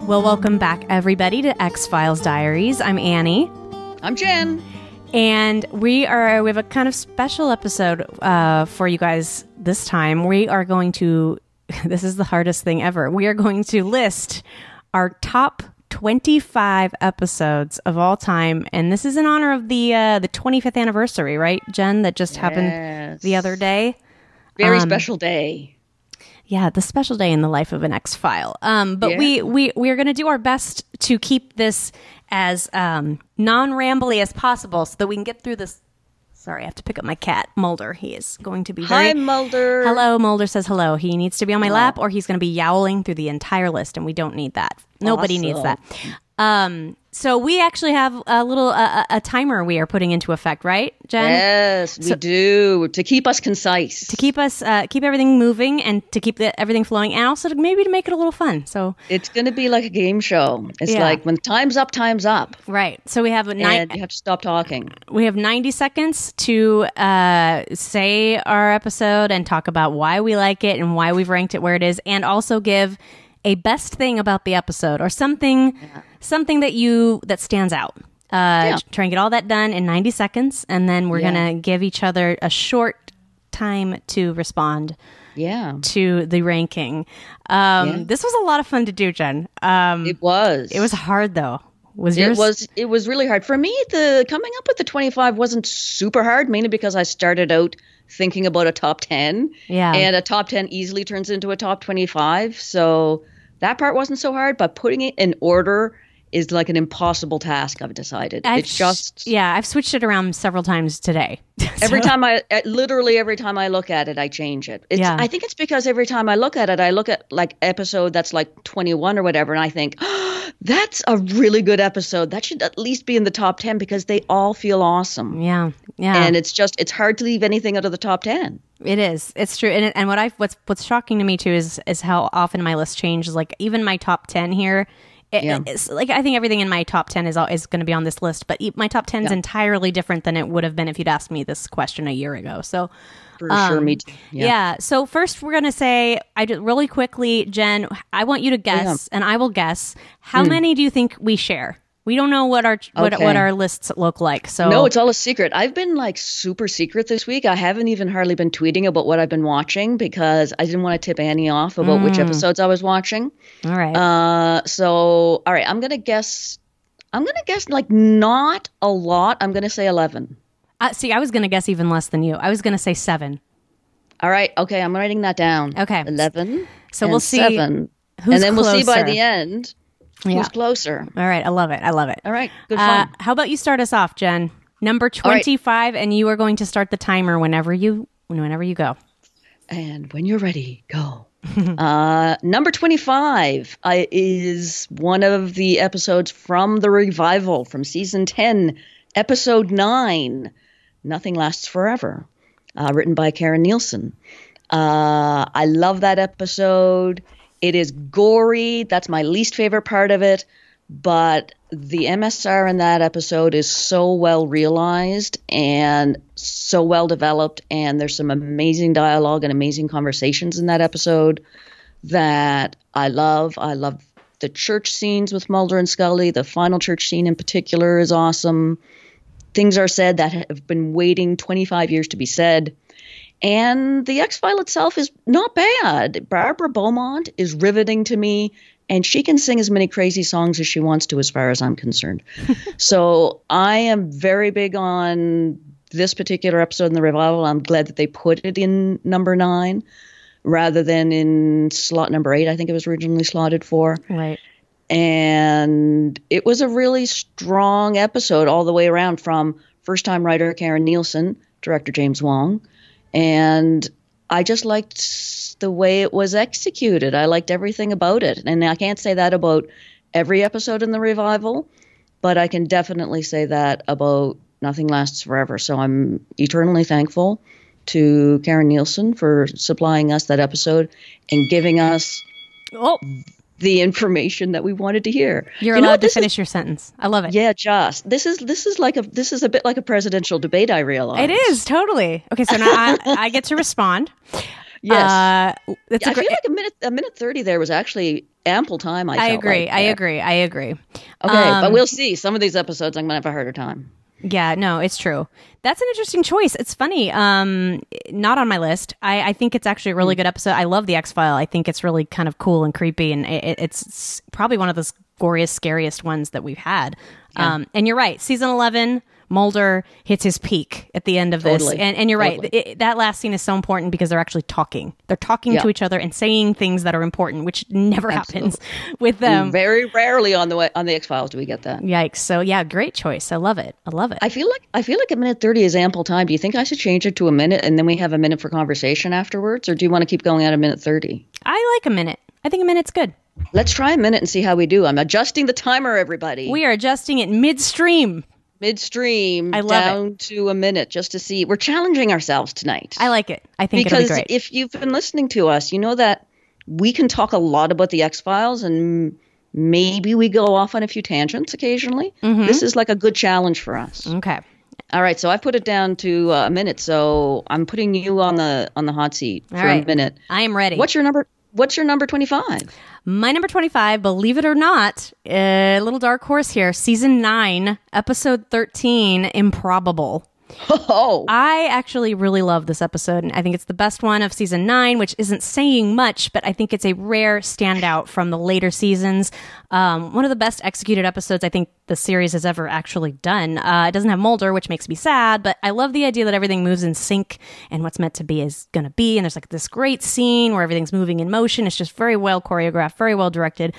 Well, welcome back, everybody, to X-Files Diaries. I'm Annie. I'm Jen. And we have a kind of special episode for you guys this time. We are going to, this is the hardest thing ever, we are going to list our top 25 episodes of all time. And this is in honor of the 25th anniversary, right, Jen? That just happened the other day. Very special day. Yeah, the special day in the life of an X-File. But we are going to do our best to keep this as non-rambly as possible so that we can get through this. Sorry, I have to pick up my cat, Mulder. He is going to be Hi, Mulder. Hello, Mulder says hello. He needs to be on my lap or he's going to be yowling through the entire list, and we don't need that. Nobody needs that. So we actually have a little a timer we are putting into effect, right, Jen? Yes, we do, to keep us concise, to keep us keep everything moving, and to keep everything flowing, and also maybe to make it a little fun. So it's going to be like a game show. It's like when time's up, right? So we have and you have to stop talking. We have 90 seconds to say our episode and talk about why we like it and why we've ranked it where it is, and also give a best thing about the episode or something that stands out. Try and get all that done in 90 seconds, and then we're going to give each other a short time to respond to the ranking. This was a lot of fun to do, Jen. It was. It was hard, though. It was really hard. For me, the coming up with the 25 wasn't super hard, mainly because I started out thinking about a top 10. Yeah. And a top 10 easily turns into a top 25. So that part wasn't so hard, but putting it in order is like an impossible task, I've decided. I've switched it around several times today. Every time I look at it, I change it. I think it's because every time I look at it, I look at like episode that's like 21 or whatever, and I think, oh, that's a really good episode. That should at least be in the top 10 because they all feel awesome. Yeah. And it's hard to leave anything out of the top 10. It is. It's true. And what's shocking to me too is how often my list changes. Like even my top 10 here. It's like I think everything in my top 10 is going to be on this list, but my top 10 is entirely different than it would have been if you'd asked me this question a year ago. So, for sure, me too. Yeah. So first, we're going to say, really quickly, Jen, I want you to guess, and I will guess, how many do you think we share? We don't know what our lists look like. So no, it's all a secret. I've been like super secret this week. I haven't even hardly been tweeting about what I've been watching because I didn't want to tip Annie off about which episodes I was watching. All right. All right. I'm gonna guess like not a lot. I'm gonna say 11. See, I was gonna guess even less than you. I was gonna say 7. All right. Okay, I'm writing that down. Okay. 11. So we'll see 7, who's and then closer. We'll see by the end. Who's closer? All right. I love it. All right. Good fun. How about you start us off, Jen? Number 25, and you are going to start the timer whenever you go. And when you're ready, go. Number 25 is one of the episodes from the revival from season 10, episode 9, Nothing Lasts Forever, written by Karen Nielsen. I love that episode. It is gory. That's my least favorite part of it. But the MSR in that episode is so well realized and so well developed. And there's some amazing dialogue and amazing conversations in that episode that I love. I love the church scenes with Mulder and Scully. The final church scene in particular is awesome. Things are said that have been waiting 25 years to be said. And the X-File itself is not bad. Barbara Beaumont is riveting to me, and she can sing as many crazy songs as she wants to as far as I'm concerned. So I am very big on this particular episode in the revival. I'm glad that they put it in number 9 rather than in slot number 8, I think it was originally slotted for. Right. And it was a really strong episode all the way around, from first-time writer Karen Nielsen, director James Wong. And I just liked the way it was executed. I liked everything about it. And I can't say that about every episode in the revival, but I can definitely say that about Nothing Lasts Forever. So I'm eternally thankful to Karen Nielsen for supplying us that episode and giving us the information that we wanted to hear. You're allowed to finish your sentence. I love it. Yeah, this is a bit like a presidential debate, I realize. It is, totally. Okay, so now I get to respond. Yes. It's I feel like a minute 30 there was actually ample time. I felt agree. like I there. agree. I agree. Okay, but we'll see. Some of these episodes I'm going to have a harder time. Yeah, no, it's true. That's an interesting choice. It's funny. Not on my list. I think it's actually a really good episode. I love the X-File. I think it's really kind of cool and creepy, and it's probably one of the goriest, scariest ones that we've had. Yeah. And you're right. Season 11, Mulder hits his peak at the end of this. And you're right. That last scene is so important because they're actually talking. They're talking to each other and saying things that are important, which never happens with them. Very rarely on the X-Files do we get that. Yikes. So yeah, great choice. I love it. I feel like a minute 30 is ample time. Do you think I should change it to a minute and then we have a minute for conversation afterwards? Or do you want to keep going at a minute 30? I like a minute. I think a minute's good. Let's try a minute and see how we do. I'm adjusting the timer, everybody. We are adjusting it midstream. Midstream I love down to a minute just to see. We're challenging ourselves tonight. I like it. I think it'll be great. Because if you've been listening to us, you know that we can talk a lot about the X-Files and maybe we go off on a few tangents occasionally. This is like a good challenge for us. Okay. All right, so I've put it down to a minute. So I'm putting you on the hot seat for a minute. I am ready. What's your number 25? My number 25, believe it or not, a little dark horse here, season 9, episode 13, Improbable. Oh, I actually really love this episode, and I think it's the best one of season 9, which isn't saying much, but I think it's a rare standout from the later seasons. One of the best executed episodes I think the series has ever actually done. It doesn't have Mulder, which makes me sad, but I love the idea that everything moves in sync and what's meant to be is going to be, and there's like this great scene where everything's moving in motion. It's just very well choreographed, very well directed.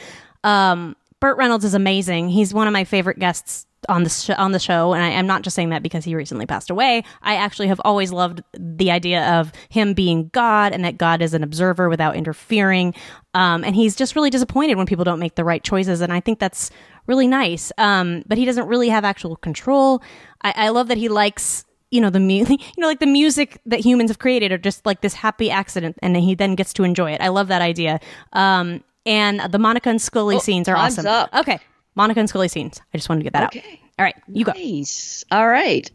Burt Reynolds is amazing. He's one of my favorite guests on the show, and I'm not just saying that because he recently passed away. I actually have always loved the idea of him being God and that God is an observer without interfering. And he's just really disappointed when people don't make the right choices, and I think that's really nice. But he doesn't really have actual control. I love that he likes like the music that humans have created are just like this happy accident, and he then gets to enjoy it. I love that idea. And the Monica and Scully scenes are awesome. Up. Okay. Monica and Scully scenes. I just wanted to get that out. All right, you go. Nice. All right.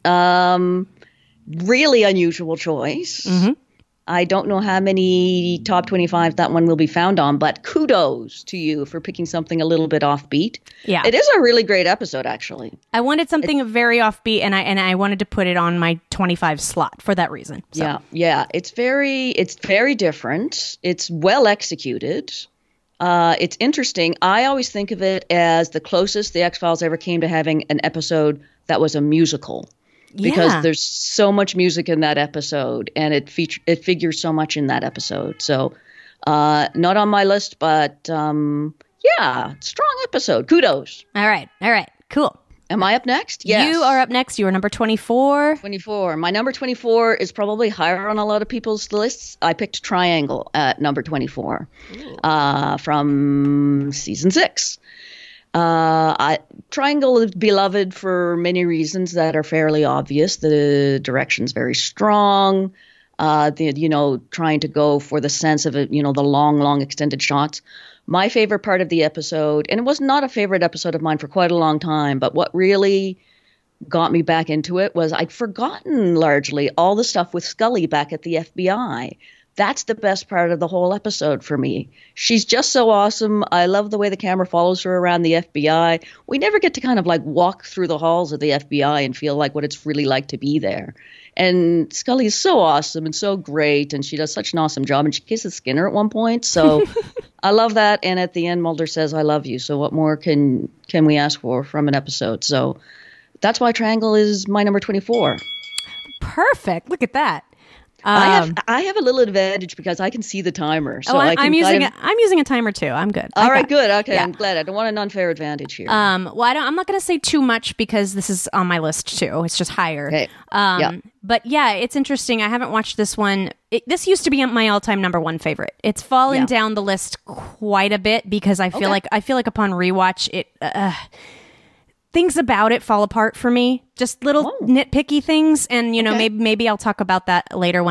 Really unusual choice. I don't know how many top 25 that one will be found on, but kudos to you for picking something a little bit offbeat. Yeah. It is a really great episode, actually. I wanted something very offbeat, and I wanted to put it on my 25 slot for that reason. So. Yeah. It's very different. It's well executed. It's interesting. I always think of it as the closest the X-Files ever came to having an episode that was a musical. Because there's so much music in that episode, and it figures so much in that episode. So, not on my list, but strong episode. Kudos. All right, cool. Am I up next? Yes. You are up next. You are number 24. 24. My number 24 is probably higher on a lot of people's lists. I picked Triangle at number 24 from season 6. Triangle is beloved for many reasons that are fairly obvious. The direction's very strong. Trying to go for the sense of it, the long extended shots. My favorite part of the episode, and it was not a favorite episode of mine for quite a long time, but what really got me back into it was I'd forgotten largely all the stuff with Scully back at the FBI. That's the best part of the whole episode for me. She's just so awesome. I love the way the camera follows her around the FBI. We never get to kind of like walk through the halls of the FBI and feel like what it's really like to be there. And Scully is so awesome and so great, and she does such an awesome job. And she kisses Skinner at one point, so I love that. And at the end, Mulder says, "I love you." So what more can we ask for from an episode? So that's why Triangle is my number 24. Perfect. Look at that. I have a little advantage because I can see the timer. So I'm using a timer too. I'm good. All right, good. Okay, yeah. I'm glad. I don't want an unfair advantage here. I'm not going to say too much because this is on my list too. It's just higher. Okay. But yeah, it's interesting. I haven't watched this one. This used to be my all-time number 1 favorite. It's fallen down the list quite a bit because I feel like upon rewatch it. Things about it fall apart for me. Just little nitpicky things, and maybe I'll talk about that later when I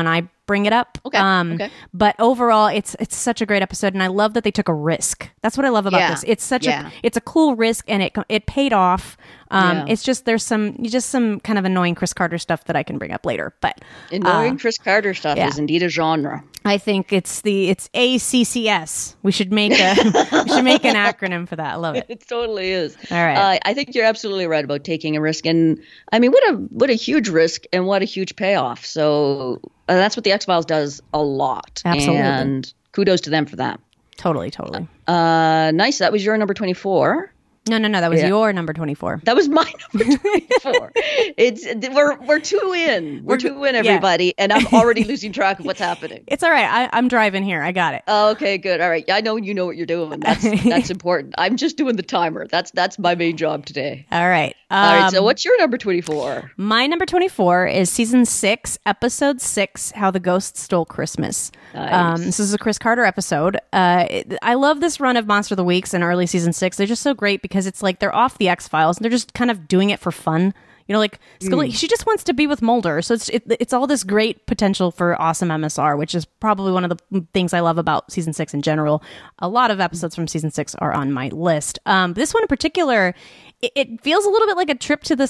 bring it up. Okay. Okay. But overall, it's such a great episode, and I love that they took a risk. That's what I love about this. It's such it's a cool risk, and it paid off. It's just there's some kind of annoying Chris Carter stuff that I can bring up later. But annoying Chris Carter stuff is indeed a genre. I think it's ACCS. We should make an acronym for that. I love it. It totally is. All right. I think you're absolutely right about taking a risk, and I mean, what a huge risk and what a huge payoff. So that's what the X-Files does a lot. Absolutely. And kudos to them for that. Totally. Nice. That was your number 24. No. That was your number 24. That was my number 24. We're two in. We're two in, everybody, and I'm already losing track of what's happening. It's all right. I'm driving here. I got it. Oh, okay, good. All right. I know you know what you're doing. That's important. I'm just doing the timer. That's my main job today. All right. All right. So what's your number 24? My number 24 is season 6, episode 6, How the Ghost Stole Christmas. Nice. This is a Chris Carter episode. I love this run of Monster of the Weeks in early season 6. They're just so great because it's like they're off the X-Files and they're just kind of doing it for fun. You know, like Scully, she just wants to be with Mulder. So it's all this great potential for awesome MSR, which is probably one of the things I love about season 6 in general. A lot of episodes from season 6 are on my list. This one in particular, it feels a little bit like a trip to the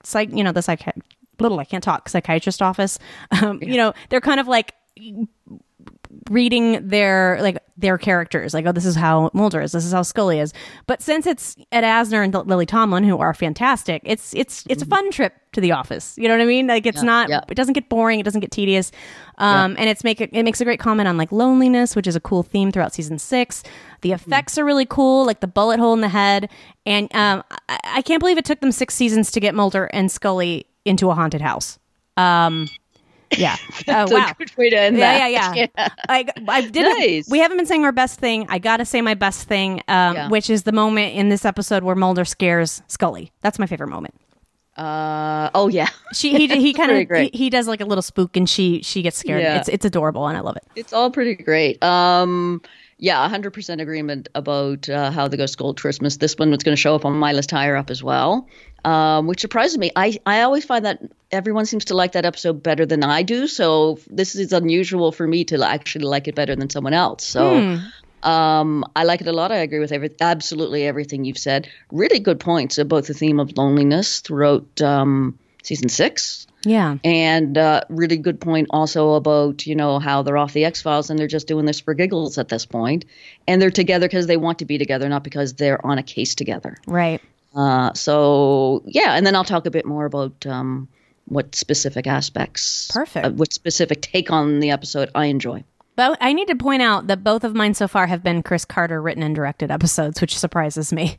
I can't talk, psychiatrist office. You know, they're kind of like reading their characters, like, oh, this is how Mulder is, this is how Scully is. But since it's Ed Asner and Lily Tomlin, who are fantastic, it's a fun trip to the office. You know what I mean? Like, it's not, it doesn't get boring, it doesn't get tedious. And it makes a great comment on like loneliness, which is a cool theme throughout season 6. The effects are really cool, like the bullet hole in the head. And I can't believe it took them 6 seasons to get Mulder and Scully into a haunted house. Yeah. That's a good way to end that. Yeah. I didn't. Nice. We haven't been saying our best thing. I gotta say my best thing, which is the moment in this episode where Mulder scares Scully. That's my favorite moment. Oh yeah. He kind of he does like a little spook and she gets scared. Yeah. It's adorable and I love it. It's all pretty great. 100% agreement about How the Ghost Stole Christmas. This one was going to show up on my list higher up as well. Which surprises me. I always find that everyone seems to like that episode better than I do. So this is unusual for me to actually like it better than someone else. So I like it a lot. I agree with absolutely everything you've said. Really good points about the theme of loneliness throughout season 6. Yeah. And really good point also about, you know, how they're off the X-Files and they're just doing this for giggles at this point. And they're together because they want to be together, not because they're on a case together. Right. And then I'll talk a bit more about what specific aspects, what specific take on the episode I enjoy. But I need to point out that both of mine so far have been Chris Carter written and directed episodes, which surprises me.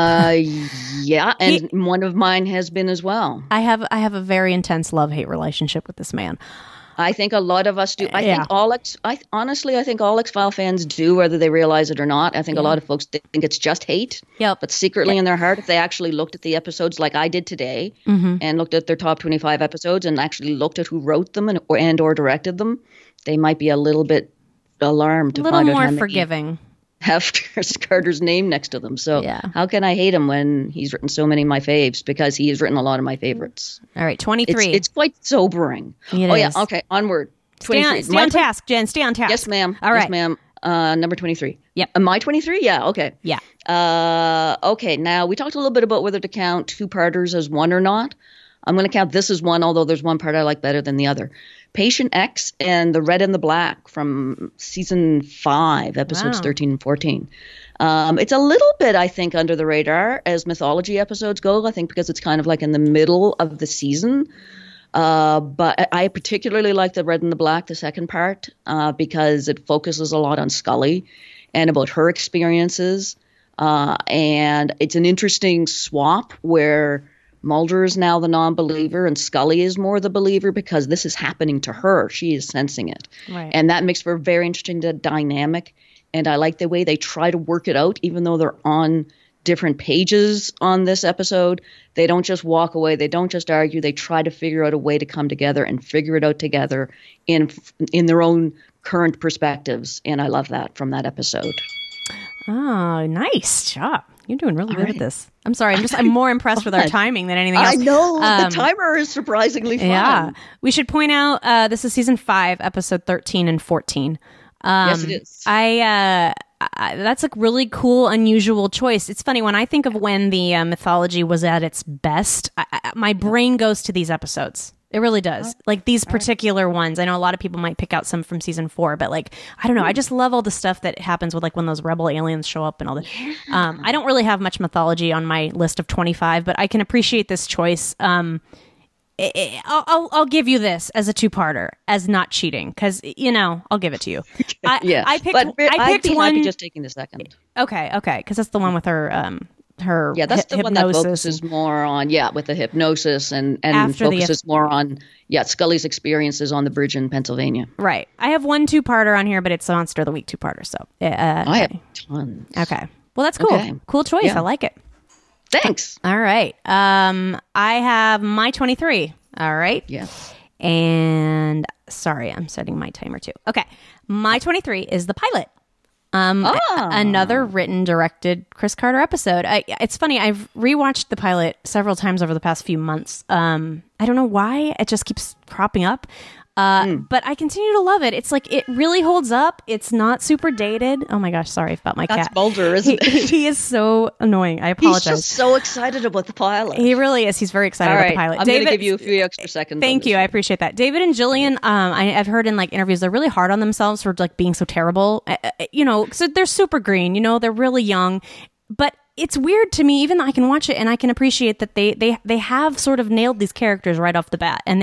And one of mine has been as well. I have a very intense love-hate relationship with this man. I think a lot of us do. I think all X-File fans do, whether they realize it or not. I think a lot of folks think it's just hate. Yep. But secretly in their heart, if they actually looked at the episodes like I did today and looked at their top 25 episodes and actually looked at who wrote them or directed them, they might be a little bit alarmed to find out a little more forgiving. Have Chris Carter's name next to them. So how can I hate him when he's written so many of my faves? Because he has written a lot of my favorites. All right, 23. It's quite sobering. It is. Okay, onward. 23. Stay on task, Jen. Stay on task. Yes, ma'am. All right. Yes, ma'am. Number 23. Yep. Am I 23? Yeah, okay. Yeah. Okay, now we talked a little bit about whether to count two-parters as one or not. I'm going to count this as one, although there's one part I like better than the other. Patient X and The Red and the Black from season 5, episodes 13 and 14. It's a little bit, I think, under the radar as mythology episodes go, I think because it's kind of like in the middle of the season. But I particularly like The Red and the Black, the second part, because it focuses a lot on Scully and about her experiences. And it's an interesting swap where Mulder is now the non-believer and Scully is more the believer because this is happening to her. She is sensing it. Right. And that makes for a very interesting dynamic. And I like the way they try to work it out, even though they're on different pages on this episode. They don't just walk away. They don't just argue. They try to figure out a way to come together and figure it out together in their own current perspectives. And I love that from that episode. Oh, nice job. You're doing really good at this. I'm sorry. I'm more impressed with our timing than anything else. I know. The timer is surprisingly fun. Yeah. We should point out this is season 5, episode 13 and 14. Yes, it is. That's a really cool, unusual choice. It's funny, when I think of when the mythology was at its best, my brain goes to these episodes. It really does. Like these particular ones. I know a lot of people might pick out some from season 4, but like, I don't know. I just love all the stuff that happens with like when those rebel aliens show up and all that. Yeah. I don't really have much mythology on my list of 25, but I can appreciate this choice. I'll give you this as a 2-parter, as not cheating, because I'll give it to you. I'd be happy just taking the second. Okay, because that's the one with her. That's the one that focuses more on with the hypnosis and focuses more on Scully's experiences on the bridge in Pennsylvania. Right. I have one 2-parter on here, but it's a Monster of the Week 2-parter. So I have tons. Okay. Well, that's cool. Okay. Cool choice. Yeah. I like it. Thanks. All right. I have my 23. All right. Yeah. And sorry, I'm setting my timer too. Okay. My 23 is the pilot. Another written, directed Chris Carter episode. It's funny. I've rewatched the pilot several times over the past few months. I don't know why it just keeps cropping up. But I continue to love it. It's like, it really holds up. It's not super dated. Oh my gosh, sorry about my cat. That's Boulder, isn't it? He is so annoying. I apologize. He's just so excited about the pilot. He really is. He's very excited about the pilot. I'm going to give you a few extra seconds. Thank you. I appreciate that. David and Jillian, I've heard in like interviews, they're really hard on themselves for like being so terrible. So they're super green, they're really young, but it's weird to me, even though I can watch it and I can appreciate that they have sort of nailed these characters right off the bat, and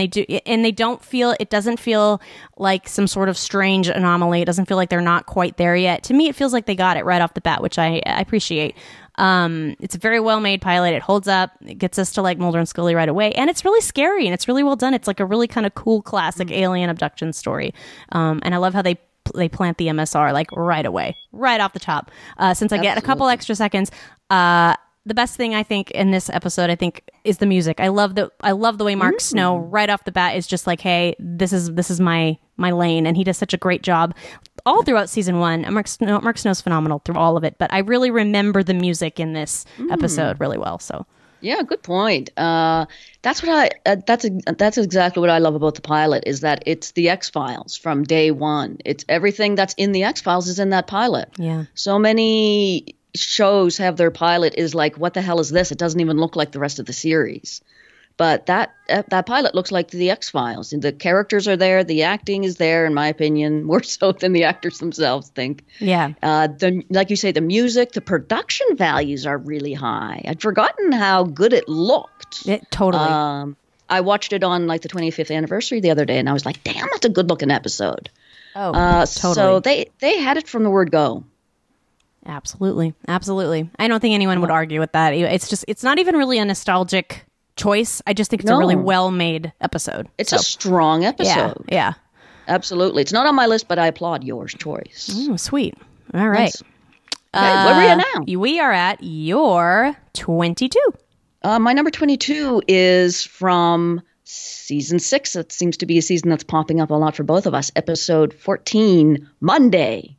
it doesn't feel like some sort of strange anomaly. It doesn't feel like they're not quite there yet. To me, it feels like they got it right off the bat, which I appreciate. It's a very well made pilot. It holds up. It gets us to like Mulder and Scully right away, and it's really scary and it's really well done. It's like a really kind of cool classic alien abduction story, and I love how they plant the MSR like right away, right off the top. Since I get a couple extra seconds, the best thing I think in this episode, I think, is the music. I love the way Mark Snow right off the bat is just like, hey, this is my lane, and he does such a great job all throughout season 1. Mark Snow's phenomenal through all of it, but I really remember the music in this episode really well. So. Yeah, good point. That's exactly what I love about the pilot, is that it's the X-Files from day one. It's everything that's in the X-Files is in that pilot. Yeah. So many shows have their pilot is like, what the hell is this? It doesn't even look like the rest of the series. But that pilot looks like the X-Files. And the characters are there. The acting is there, in my opinion, more so than the actors themselves think. Yeah. Like you say, the music, the production values are really high. I'd forgotten how good it looked. Totally. I watched it on like the 25th anniversary the other day, and I was like, damn, that's a good-looking episode. Oh, totally. So they had it from the word go. Absolutely. Absolutely. I don't think anyone would argue with that. It's not even really a nostalgic choice. I just think it's a really well-made episode. It's a strong episode. Yeah. Absolutely. It's not on my list, but I applaud your choice. Oh, sweet. All right. Nice. Okay, where are we at now? We are at your 22. My number 22 is from season 6. It seems to be a season that's popping up a lot for both of us. Episode 14, Monday.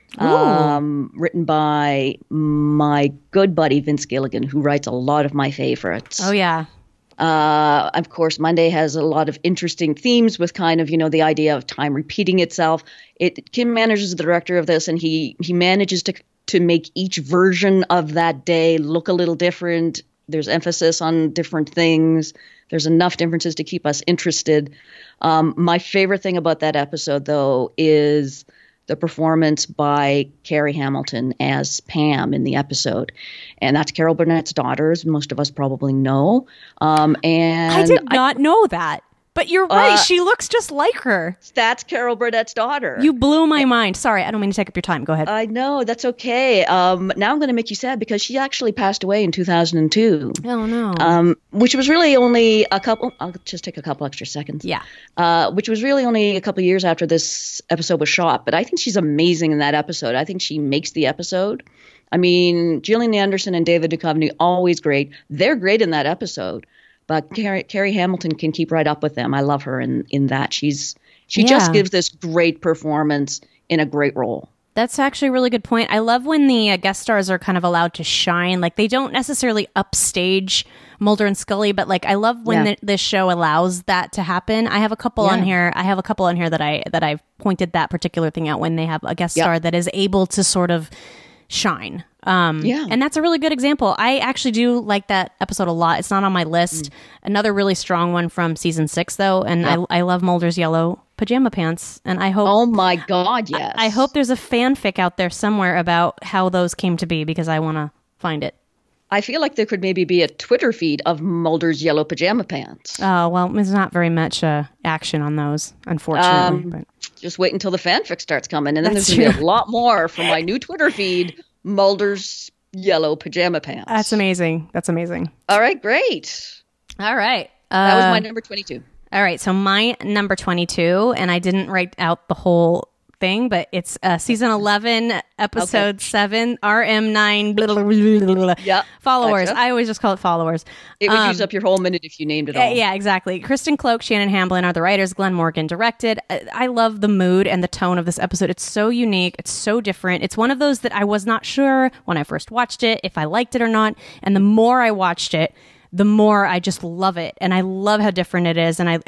Written by my good buddy Vince Gilligan, who writes a lot of my favorites. Oh, yeah. Of course, Monday has a lot of interesting themes with kind of, the idea of time repeating itself. Kim Manners is the director of this, and he manages to make each version of that day look a little different. There's emphasis on different things. There's enough differences to keep us interested. My favorite thing about that episode, though, is the performance by Carrie Hamilton as Pam in the episode. And that's Carol Burnett's daughter, as most of us probably know. And I did not know that. But you're right. She looks just like her. That's Carol Burnett's daughter. You blew my mind. Sorry, I don't mean to take up your time. Go ahead. I know. That's okay. Now I'm going to make you sad because she actually passed away in 2002. Oh, no. Which was really only a couple. I'll just take a couple extra seconds. Yeah. Which was really only a couple years after this episode was shot. But I think she's amazing in that episode. I think she makes the episode. I mean, Gillian Anderson and David Duchovny, always great. They're great in that episode. But Carrie Hamilton can keep right up with them. I love her in that. She just gives this great performance in a great role. That's actually a really good point. I love when the guest stars are kind of allowed to shine. Like, they don't necessarily upstage Mulder and Scully, but like, I love when this show allows that to happen. I have a couple on here. I have a couple on here that I've pointed that particular thing out when they have a guest star that is able to sort of shine. And that's a really good example. I actually do like that episode a lot. It's not on my list. Another really strong one from season 6, though, and I love Mulder's yellow pajama pants. And I hope, oh my God, yes, I hope there's a fanfic out there somewhere about how those came to be, because I want to find it. I feel like there could maybe be a Twitter feed of Mulder's yellow pajama pants. Oh, well, there's not very much action on those, unfortunately. But just wait until the fanfic starts coming, and then there's going to be a lot more from my new Twitter feed, Mulder's yellow pajama pants. That's amazing. That's amazing. All right, great. All right. That was my number 22. All right, so my number 22, and I didn't write out the whole thing, but it's season 11, episode 7, RM9, blah, blah, blah, blah, blah. Followers. Gotcha. I always just call it followers. It would use up your whole minute if you named it all. Yeah, exactly. Kristen Cloak, Shannon Hamblin are the writers. Glenn Morgan directed. I love the mood and the tone of this episode. It's so unique. It's so different. It's one of those that I was not sure when I first watched it if I liked it or not. And the more I watched it, the more I just love it. And I love how different it is. And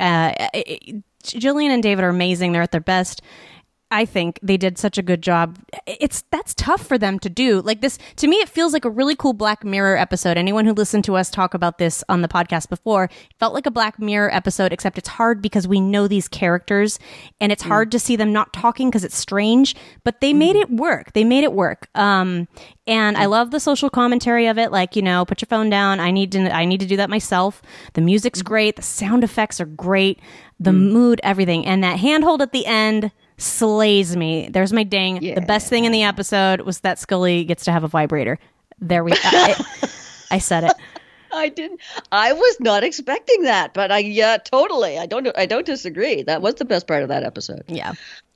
Gillian and David are amazing. They're at their best. I think they did such a good job. That's tough for them to do. Like this, to me, it feels like a really cool Black Mirror episode. Anyone who listened to us talk about this on the podcast before, it felt like a Black Mirror episode, except it's hard because we know these characters and it's hard to see them not talking because it's strange, but they made it work. They made it work. And I love the social commentary of it. Like, you know, put your phone down. I need to do that myself. The music's great. The sound effects are great. The mood, everything. And that handhold at the end slays me. There's my ding. Yeah. The best thing in the episode was that Scully gets to have a vibrator. There we go. I said it. I was not expecting that, but totally. I don't disagree. That was the best part of that episode. Yeah.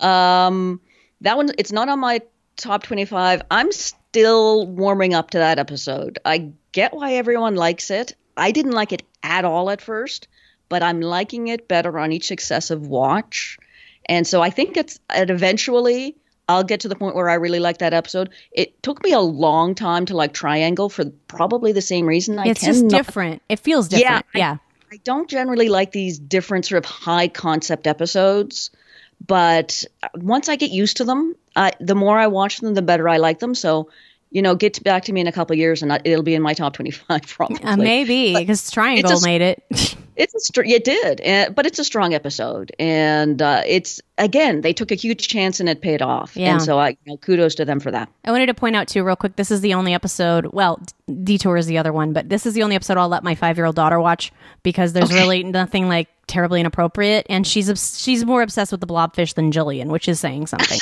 That one, it's not on my top 25. I'm still warming up to that episode. I get why everyone likes it. I didn't like it at all at first, but I'm liking it better on each successive watch. And so I think eventually I'll get to the point where I really like that episode. It took me a long time to like Triangle for probably the same reason. It's just different. It feels different. Yeah. I don't generally like these different sort of high concept episodes, but once I get used to them, the more I watch them, the better I like them. So, you know, get back to me in a couple of years and it'll be in my top 25 probably. Maybe, because Triangle made it. It did, but it's a strong episode, and it's again they took a huge chance and it paid off, and so kudos to them for that. I wanted to point out too, real quick, this is the only episode. Well, Detour is the other one, but this is the only episode I'll let my 5-year-old daughter watch because there's really nothing like terribly inappropriate, and she's more obsessed with the blobfish than Jillian, which is saying something.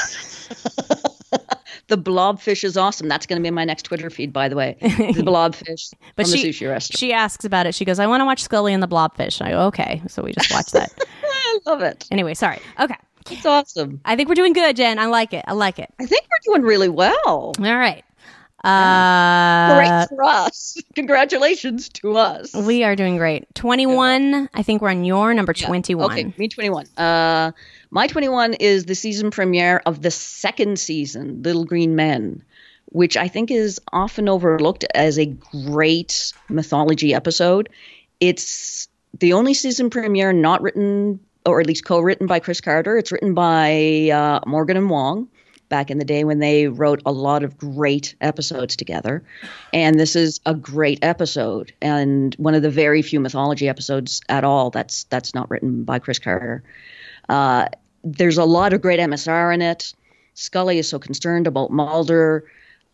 The blobfish is awesome. That's going to be in my next Twitter feed, by the way. The blobfish from the sushi restaurant. She asks about it. She goes, I want to watch Scully and the blobfish. I go, okay. So we just watched that. I love it. Anyway, sorry. Okay. It's awesome. I think we're doing good, Jen. I like it. I think we're doing really well. All right. Great for us. Congratulations to us. We are doing great. 21. I think we're on your number 21. Okay, me 21. My 21 is the season premiere of the second season, Little Green Men, which I think is often overlooked as a great mythology episode. It's the only season premiere not written, or at least co-written by Chris Carter. It's written by Morgan and Wong, back in the day when they wrote a lot of great episodes together. And this is a great episode, and one of the very few mythology episodes at all that's not written by Chris Carter. There's a lot of great MSR in it. Scully is so concerned about Mulder.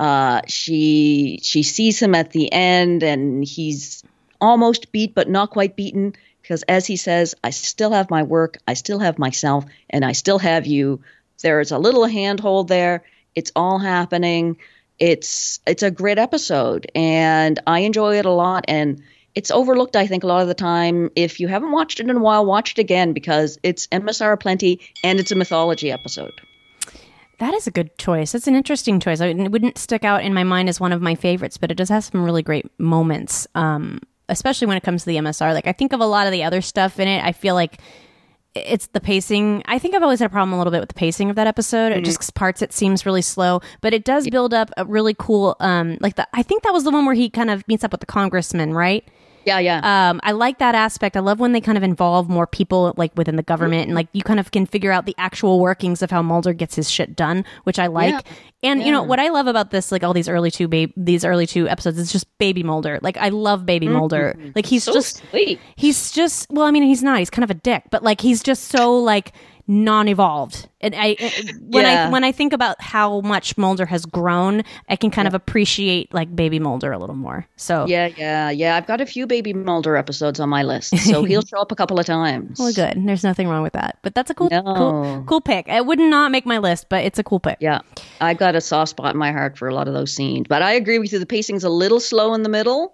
She sees him at the end, and he's almost beat, but not quite beaten, because as he says, I still have my work, I still have myself, and I still have you. There's a little handhold there. It's all happening. It's a great episode, and I enjoy it a lot. And it's overlooked, I think, a lot of the time. If you haven't watched it in a while, watch it again, because it's MSR plenty, and it's a mythology episode. That is a good choice. It's an interesting choice. It wouldn't stick out in my mind as one of my favorites, but it does have some really great moments, especially when it comes to the MSR. Like, I think of a lot of the other stuff in it. I feel like it's the pacing. I think I've always had a problem a little bit with the pacing of that episode. It just parts it seems really slow, but it does build up a really cool I think that was the one where he kind of meets up with the congressman, right? Yeah. I like that aspect. I love when they kind of involve more people like within the government and like you kind of can figure out the actual workings of how Mulder gets his shit done, which I like. Yeah. And you know what I love about this, like all these early two episodes, is just baby Mulder. Like I love baby Mulder. Like he's So just sweet. he's just well, I mean he's not. He's kind of a dick, but like he's just so like non-evolved. And when I think about how much Mulder has grown, I can kind of appreciate like baby Mulder a little more. So Yeah. I've got a few Baby Mulder episodes on my list, so he'll show up a couple of times. well, good. There's nothing wrong with that. But that's a cool No. cool pick. It would not make my list, but it's a cool pick. Yeah, I got a soft spot in my heart for a lot of those scenes. But I agree with you. The pacing's a little slow in the middle.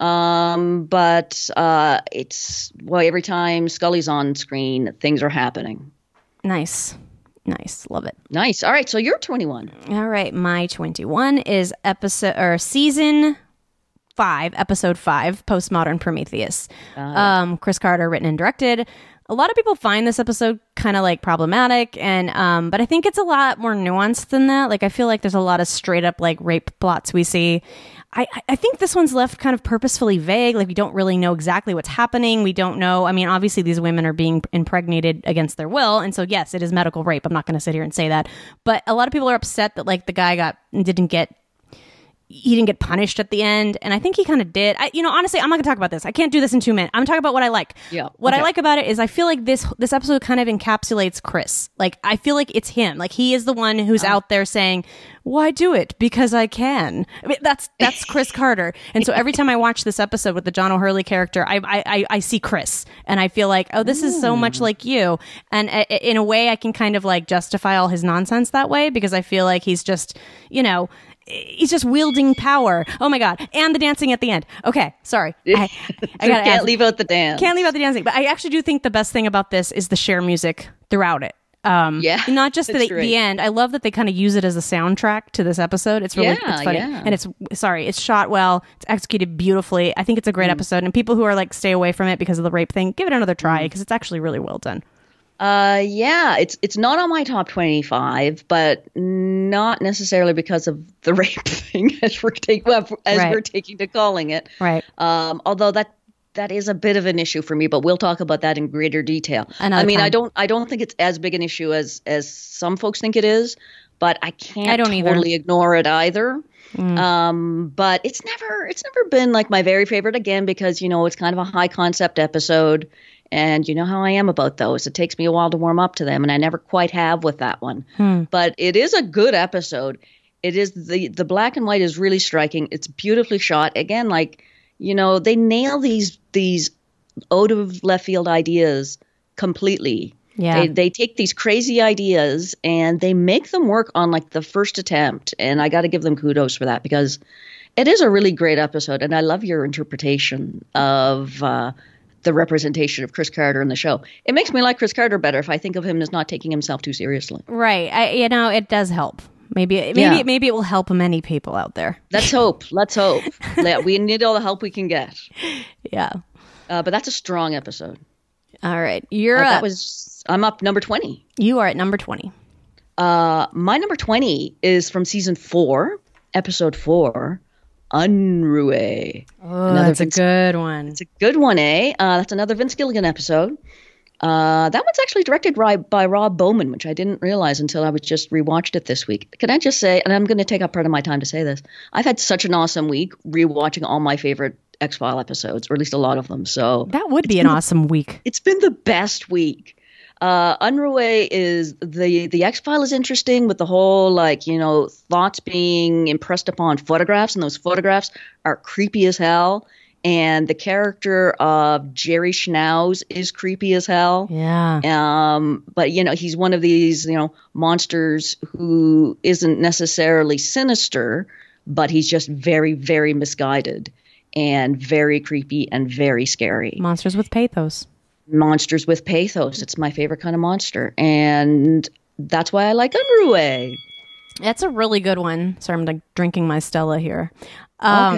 But it's every time Scully's on screen, things are happening. Nice. Love it. Nice. All right, so you're 21. All right, my 21 is season 5, episode 5, Postmodern Prometheus. Chris Carter, written and directed. A lot of people find this episode kind of like problematic, and but I think it's a lot more nuanced than that. Like I feel like there's a lot of straight up like rape plots we see. I think this one's left kind of purposefully vague. Like we don't really know exactly what's happening. We don't know. I mean, obviously these women are being impregnated against their will, and so yes, it is medical rape. I'm not going to sit here and say that, but a lot of people are upset that like the guy didn't get punished at the end, and I think he kind of did. Honestly, I'm not gonna talk about this. I can't do this in 2 minutes. I'm talking about what I like. Yeah. What I like about it is I feel like this episode kind of encapsulates Chris. Like I feel like it's him. Like he is the one who's out there saying, "Why do it? Because I can." I mean, that's Chris Carter. And so every time I watch this episode with the John O'Hurley character, I see Chris, and I feel like, oh, this is so much like you. And in a way, I can kind of like justify all his nonsense that way because I feel like he's just, he's just wielding power. Oh my God. And the dancing at the end. Okay. Sorry. I can't leave out the dance. Can't leave out the dancing. But I actually do think the best thing about this is the Cher music throughout it. Not just the end. I love that they kind of use it as a soundtrack to this episode. It's really it's funny. Yeah. And it's shot well. It's executed beautifully. I think it's a great episode. And people who are like, stay away from it because of the rape thing, give it another try because it's actually really well done. It's not on my top 25, but not necessarily because of the rape thing as we're taking to calling it. Right. Although that is a bit of an issue for me, but we'll talk about that in greater detail. Another time. I don't think it's as big an issue as some folks think it is, but I can't totally ignore it either. But it's never been like my very favorite, again, because it's kind of a high concept episode. And you know how I am about those. It takes me a while to warm up to them, and I never quite have with that one. But it is a good episode. It is the black and white is really striking. It's beautifully shot. Again, like, they nail these out of left field ideas completely. Yeah. They take these crazy ideas and they make them work on like the first attempt. And I got to give them kudos for that because it is a really great episode. And I love your interpretation of the representation of Chris Carter in the show. It makes me like Chris Carter better if I think of him as not taking himself too seriously. Right. It does help. Maybe it will help many people out there. Let's hope. We need all the help we can get. Yeah. But that's a strong episode. All right. You're up. I'm up number 20. You are at number 20. My number 20 is from season 4, episode 4. Unruhe. Oh, that's a good one. It's a good one, eh? That's another Vince Gilligan episode. That one's actually directed by Rob Bowman, which I didn't realize until I was just rewatched it this week. Can I just say, and I'm going to take up part of my time to say this, I've had such an awesome week rewatching all my favorite X-File episodes, or at least a lot of them. So that would be an awesome week. It's been the best week. Unruhe is the X-File is interesting with the whole thoughts being impressed upon photographs, and those photographs are creepy as hell. And the character of Jerry Schnauz is creepy as hell. Yeah. But he's one of these monsters who isn't necessarily sinister, but he's just very, very misguided and very creepy and very scary. Monsters with pathos. It's my favorite kind of monster. And that's why I like Unruhe. That's a really good one. Sorry, I'm drinking my Stella here. Okay.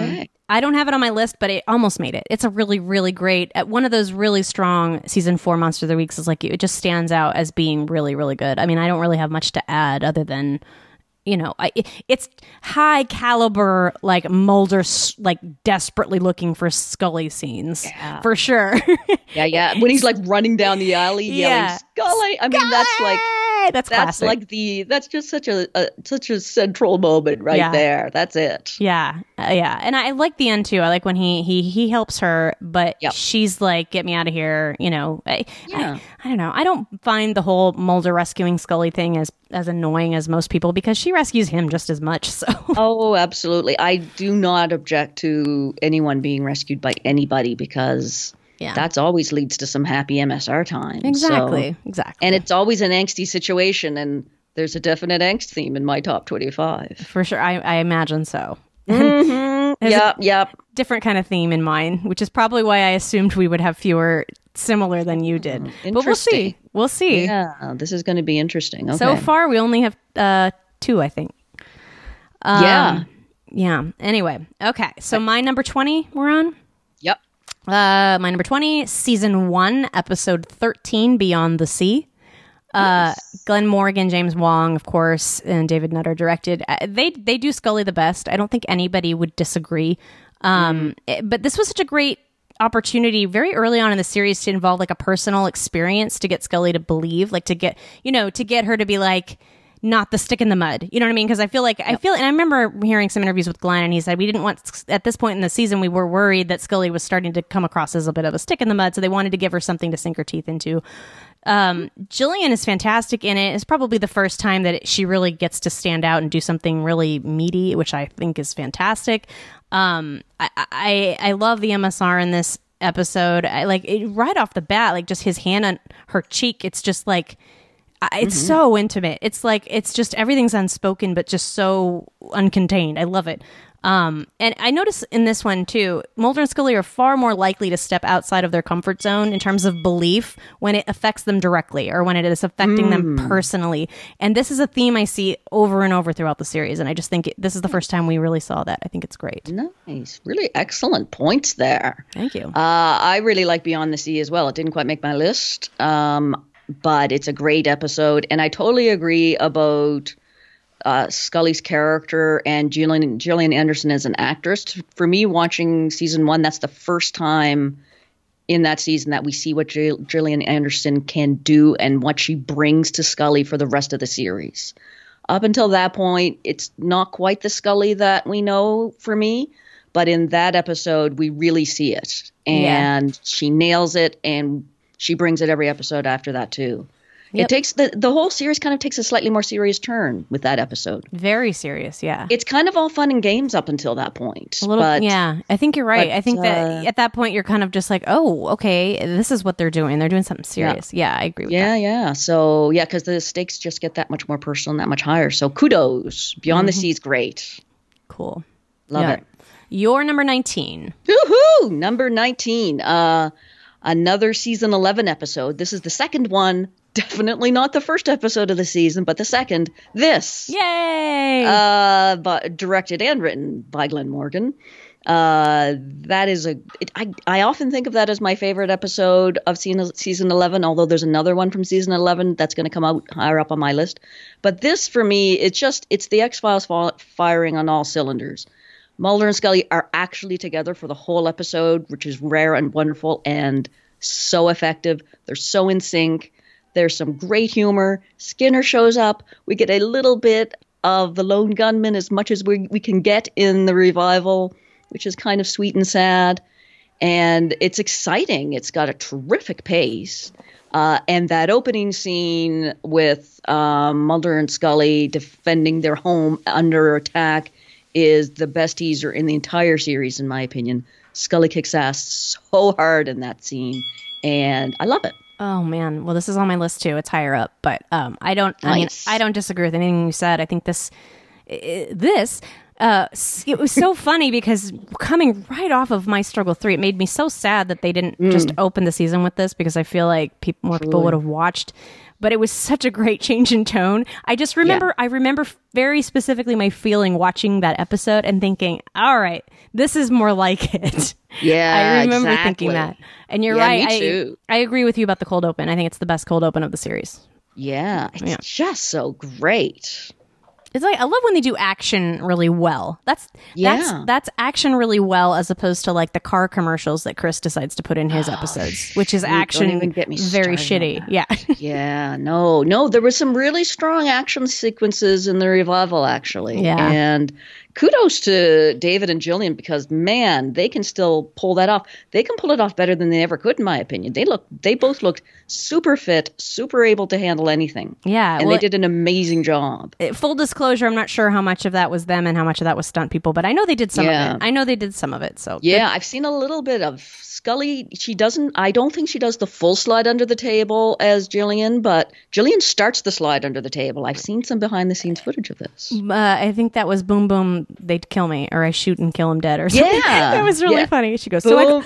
I don't have it on my list, but it almost made it. It's a really, really great, one of those really strong season 4 Monster of the Weeks. Is like, it just stands out as being really, really good. I mean, I don't really have much to add other than, you know, it's high caliber, like Mulder, like desperately looking for Scully scenes, for sure. Yeah. When he's like running down the alley yelling Scully. I mean, that's classic. That's just such a central moment there. That's it. Yeah. And I like the end too. I like when he helps her, but she's like, get me out of here. You know, I don't know. I don't find the whole Mulder rescuing Scully thing as annoying as most people, because she rescues him just as much. So. Oh, absolutely. I do not object to anyone being rescued by anybody, because that's always leads to some happy MSR time. Exactly. And it's always an angsty situation, and there's a definite angst theme in my top 25. For sure. I imagine so. Mm-hmm. Yep. Different kind of theme in mine, which is probably why I assumed we would have fewer similar than you did. But we'll see. Yeah, this is going to be interesting. Okay. So far, we only have 2, I think. Yeah. Anyway, okay. So my number 20, we're on? Yep. My number 20, season 1, episode 13, Beyond the Sea. Glenn Morgan, James Wong, of course, and David Nutter directed. They do Scully the best. I don't think anybody would disagree. But this was such a great opportunity very early on in the series to involve like a personal experience to get Scully to believe, like to get her to be like, not the stick in the mud. You know what I mean? Because I feel, and I remember hearing some interviews with Glenn, and he said, we didn't want, at this point in the season, we were worried that Scully was starting to come across as a bit of a stick in the mud, so they wanted to give her something to sink her teeth into. Jillian is fantastic in it. It's probably the first time that she really gets to stand out and do something really meaty, which I think is fantastic. I love the MSR in this episode. I like it right off the bat, like just his hand on her cheek. It's just like, it's so intimate. It's like, it's just, everything's unspoken, but just so uncontained. I love it. And I notice in this one too, Mulder and Scully are far more likely to step outside of their comfort zone in terms of belief when it affects them directly or when it is affecting them personally. And this is a theme I see over and over throughout the series. And I just think this is the first time we really saw that. I think it's great. Nice. Really excellent points there. Thank you. I really like Beyond the Sea as well. It didn't quite make my list. But it's a great episode. And I totally agree about Scully's character and Gillian Anderson as an actress. For me, watching season 1, that's the first time in that season that we see what Gillian Anderson can do and what she brings to Scully for the rest of the series. Up until that point, it's not quite the Scully that we know for me. But in that episode, we really see it. And she nails it, and she brings it every episode after that too. It takes the whole series kind of takes a slightly more serious turn with that episode. Very serious, yeah. It's kind of all fun and games up until that point. A little, yeah. I think you're right. I think that at that point you're kind of just like, oh, okay, this is what they're doing. They're doing something serious. Yeah, I agree with that. Yeah. So because the stakes just get that much more personal and that much higher. So kudos. Beyond the Sea is great. Cool. Love it. Your number 19. Woohoo! Number 19. Another season 11 episode. This is the second one. Definitely not the first episode of the season, but the second. This. Yay! Directed and written by Glenn Morgan. That is I often think of that as my favorite episode of season 11, although there's another one from season 11 that's going to come out higher up on my list. But this, for me, it's the X-Files firing on all cylinders. Mulder and Scully are actually together for the whole episode, which is rare and wonderful and so effective. They're so in sync. There's some great humor. Skinner shows up. We get a little bit of the lone gunman, as much as we can get in the revival, which is kind of sweet and sad. And it's exciting. It's got a terrific pace. And that opening scene with Mulder and Scully defending their home under attack is the best teaser in the entire series, in my opinion. Scully kicks ass so hard in that scene, and I love it. Oh man, well, this is on my list too. It's higher up, but I don't disagree with anything you said. I think it was so funny because coming right off of My Struggle 3, it made me so sad that they didn't just open the season with this, because I feel like more people would have watched. but it was such a great change in tone. I just remember, I remember very specifically my feeling watching that episode and thinking, all right, this is more like it. Yeah, I remember exactly. thinking that. And you're Yeah, right. me too. I agree with you about the cold open. I think it's the best cold open of the series. Yeah, it's just so great. It's like I love when they do action really well. That's action really well as opposed to like the car commercials that Chris decides to put in his episodes, which is action don't even get me very started shitty. Yeah. Yeah, no, there were some really strong action sequences in the revival, actually. Yeah. And kudos to David and Jillian because, man, they can still pull that off. They can pull it off better than they ever could, in my opinion. They both looked super fit, super able to handle anything. Yeah. And they did an amazing job. Full disclosure, I'm not sure how much of that was them and how much of that was stunt people, but I know they did some of it. I know they did some of it. So yeah, I've seen a little bit of Scully. I don't think she does the full slide under the table as Jillian, but Jillian starts the slide under the table. I've seen some behind the scenes footage of this. I think that was Boom Boom, they'd kill me, or I shoot and kill him dead, or something. Yeah. That was really funny. She goes, boom,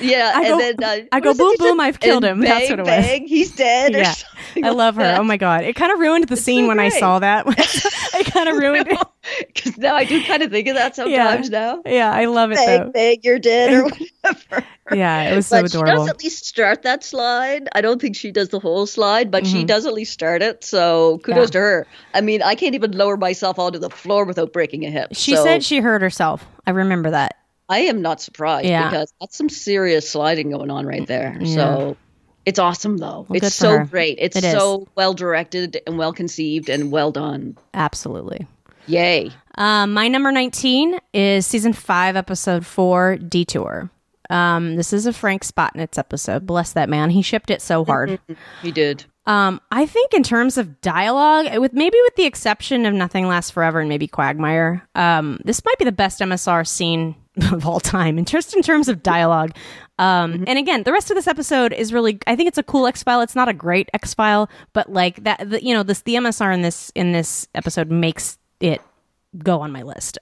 I go, boom, boom, I've killed him. Bang, That's what it was. Bang, he's dead. Yeah. I love her. That. Oh my God. It kind of ruined the scene when I saw that. It kind of ruined it. Because now I do kind of think of that sometimes now. Yeah, I love it Bang, though. bang, you're dead or whatever. Yeah, it was so but adorable. She does at least start that slide. I don't think she does the whole slide, but she does at least start it. So kudos to her. I mean, I can't even lower myself onto the floor without breaking a hip. She said she hurt herself. I remember that. I am not surprised because that's some serious sliding going on right there. Yeah. So it's awesome, though. Well, it's so great. It's so well directed and well conceived and well done. Absolutely. Yay. My number 19 is season 5, episode 4, Detour. This is a Frank Spotnitz episode. Bless that man. He shipped it so hard. He did. I think in terms of dialogue, with the exception of Nothing Lasts Forever and maybe Quagmire, this might be the best MSR scene of all time, just in terms of dialogue. And again, the rest of this episode is really, I think it's a cool X-File. It's not a great X-File, but like that, the MSR in this episode makes it go on my list.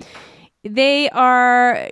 They are,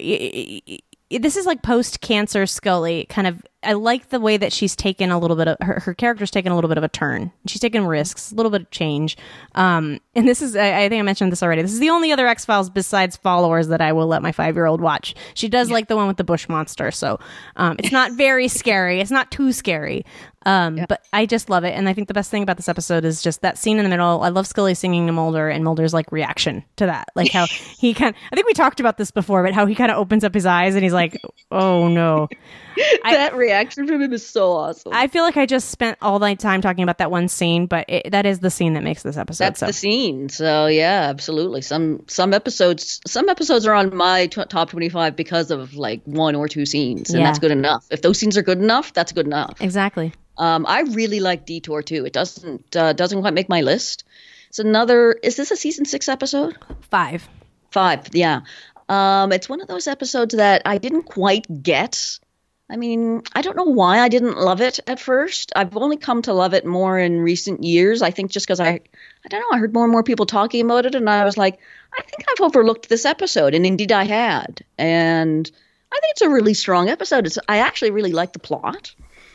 this is like post-cancer Scully kind of. I like the way that she's taken a little bit of her character's taken a little bit of a turn. She's taken risks, a little bit of change. And this is, I think I mentioned this already. This is the only other X-Files besides Followers that I will let my 5-year-old watch. She does like the one with the bush monster. So it's not very scary. It's not too scary. But I just love it. And I think the best thing about this episode is just that scene in the middle. I love Scully singing to Mulder and Mulder's like reaction to that. Like how he I think we talked about this before, but how he kind of opens up his eyes and he's like, oh no. That reaction from him is so awesome. I feel like I just spent all my time talking about that one scene, but that is the scene that makes this episode. That's the scene. So yeah, absolutely. Some episodes are on my top 25 because of like 1 or 2 scenes, and that's good enough. If those scenes are good enough, that's good enough. Exactly. I really like Detour too. It doesn't quite make my list. It's another. Is this a season 6 episode? 5. 5. Yeah. It's one of those episodes that I didn't quite get. I mean, I don't know why I didn't love it at first. I've only come to love it more in recent years. I think just because I don't know, I heard more and more people talking about it, and I was like, I think I've overlooked this episode, and indeed I had. And I think it's a really strong episode. I actually really like the plot.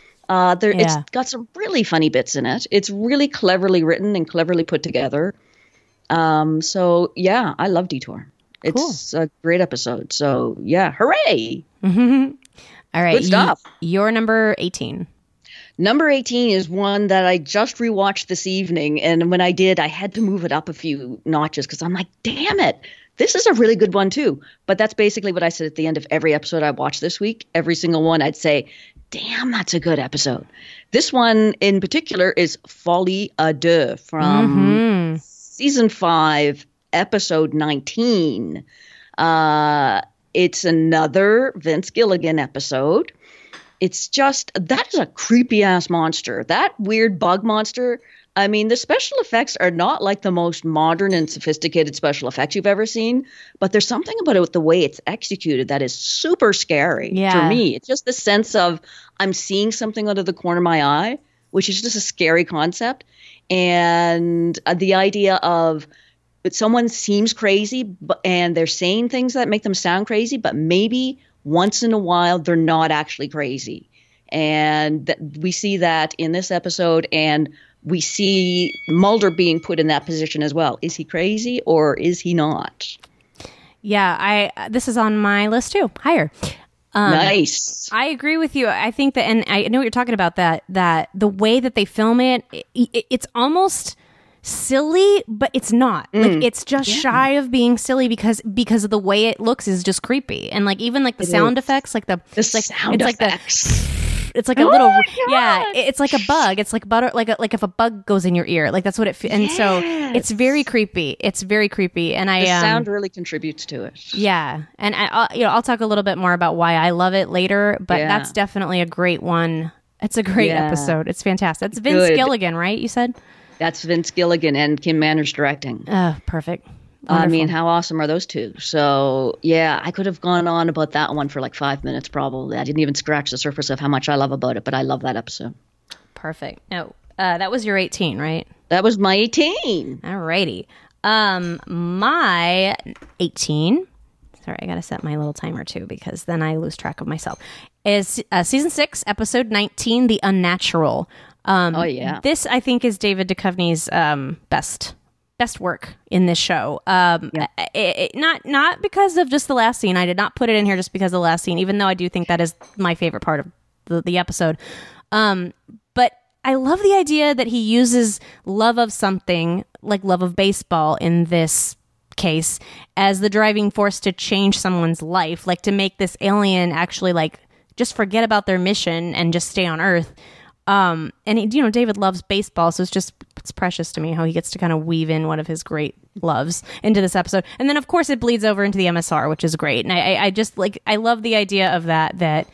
It's got some really funny bits in it. It's really cleverly written and cleverly put together. So yeah, I love Detour. It's a great episode. So yeah, hooray! All right, good stuff. Your number 18. Number 18 is one that I just rewatched this evening, and when I did, I had to move it up a few notches because I'm like, damn it, this is a really good one too. But that's basically what I said at the end of every episode I watched this week. Every single one, I'd say, damn, that's a good episode. This one in particular is Folie à Deux from season 5, episode 19. It's another Vince Gilligan episode. It's just, that is a creepy ass monster. That weird bug monster. I mean, the special effects are not like the most modern and sophisticated special effects you've ever seen, but there's something about it, the way it's executed, that is super scary for me. It's just the sense of I'm seeing something out of the corner of my eye, which is just a scary concept. And the idea of, but someone seems crazy and they're saying things that make them sound crazy, but maybe once in a while they're not actually crazy. And we see that in this episode and we see Mulder being put in that position as well. Is he crazy or is he not? Yeah, this is on my list too. Higher. Nice. I agree with you. I think that, and I know what you're talking about, that the way that they film it's almost silly, but it's not. Like, it's just shy of being silly because of the way it looks is just creepy. And like even like the sound effects, like the sound effects. It's like a little, it's like a bug. It's like butter, like if a bug goes in your ear, like that's what it feels. And so it's very creepy. It's very creepy. And the sound really contributes to it. Yeah. And I'll talk a little bit more about why I love it later, but that's definitely a great one. It's a great episode. It's fantastic. It's Vince Gilligan, right? You said? That's Vince Gilligan and Kim Manners directing. Perfect. Wonderful. I mean, how awesome are those two? So, yeah, I could have gone on about that one for like 5 minutes probably. I didn't even scratch the surface of how much I love about it, but I love that episode. Perfect. No, that was your 18, right? That was my 18. All righty. My 18, sorry, I got to set my little timer too because then I lose track of myself, is season 6, episode 19, The Unnatural. This, I think, is David Duchovny's best work in this show. Not because of just the last scene. I did not put it in here just because of the last scene, even though I do think that is my favorite part of the episode. But I love the idea that he uses love of something, like love of baseball in this case, as the driving force to change someone's life, like to make this alien actually like just forget about their mission and just stay on Earth. And David loves baseball, so it's precious to me how he gets to kind of weave in one of his great loves into this episode. And then of course it bleeds over into the MSR, which is great. And I just like, I love the idea of that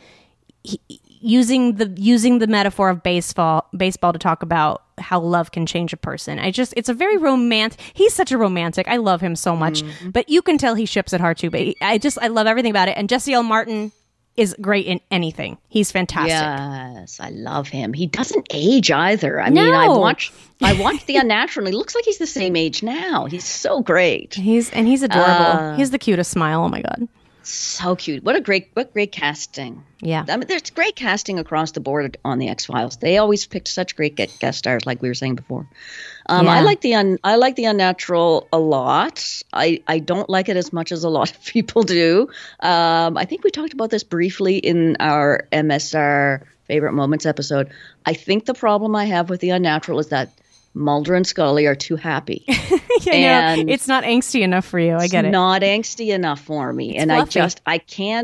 using the metaphor of baseball to talk about how love can change a person. It's a very romantic, he's such a romantic. I love him so much, but you can tell he ships at heart too. But I love everything about it. And Jesse L. Martin is great in anything. He's fantastic. Yes, I love him. He doesn't age either. I mean, I watched The Unnatural. He looks like he's the same age now. He's so great. He's adorable. He has the cutest smile. Oh my God. So cute. What great casting. Yeah. I mean, there's great casting across the board on the X-Files. They always picked such great guest stars, like we were saying before. I like the Unnatural a lot. I don't like it as much as a lot of people do. I think we talked about this briefly in our MSR Favorite Moments episode. I think the problem I have with the Unnatural is that Mulder and Scully are too happy. And it's not angsty enough for you. I get it. It's not angsty enough for me. It's fluffy. I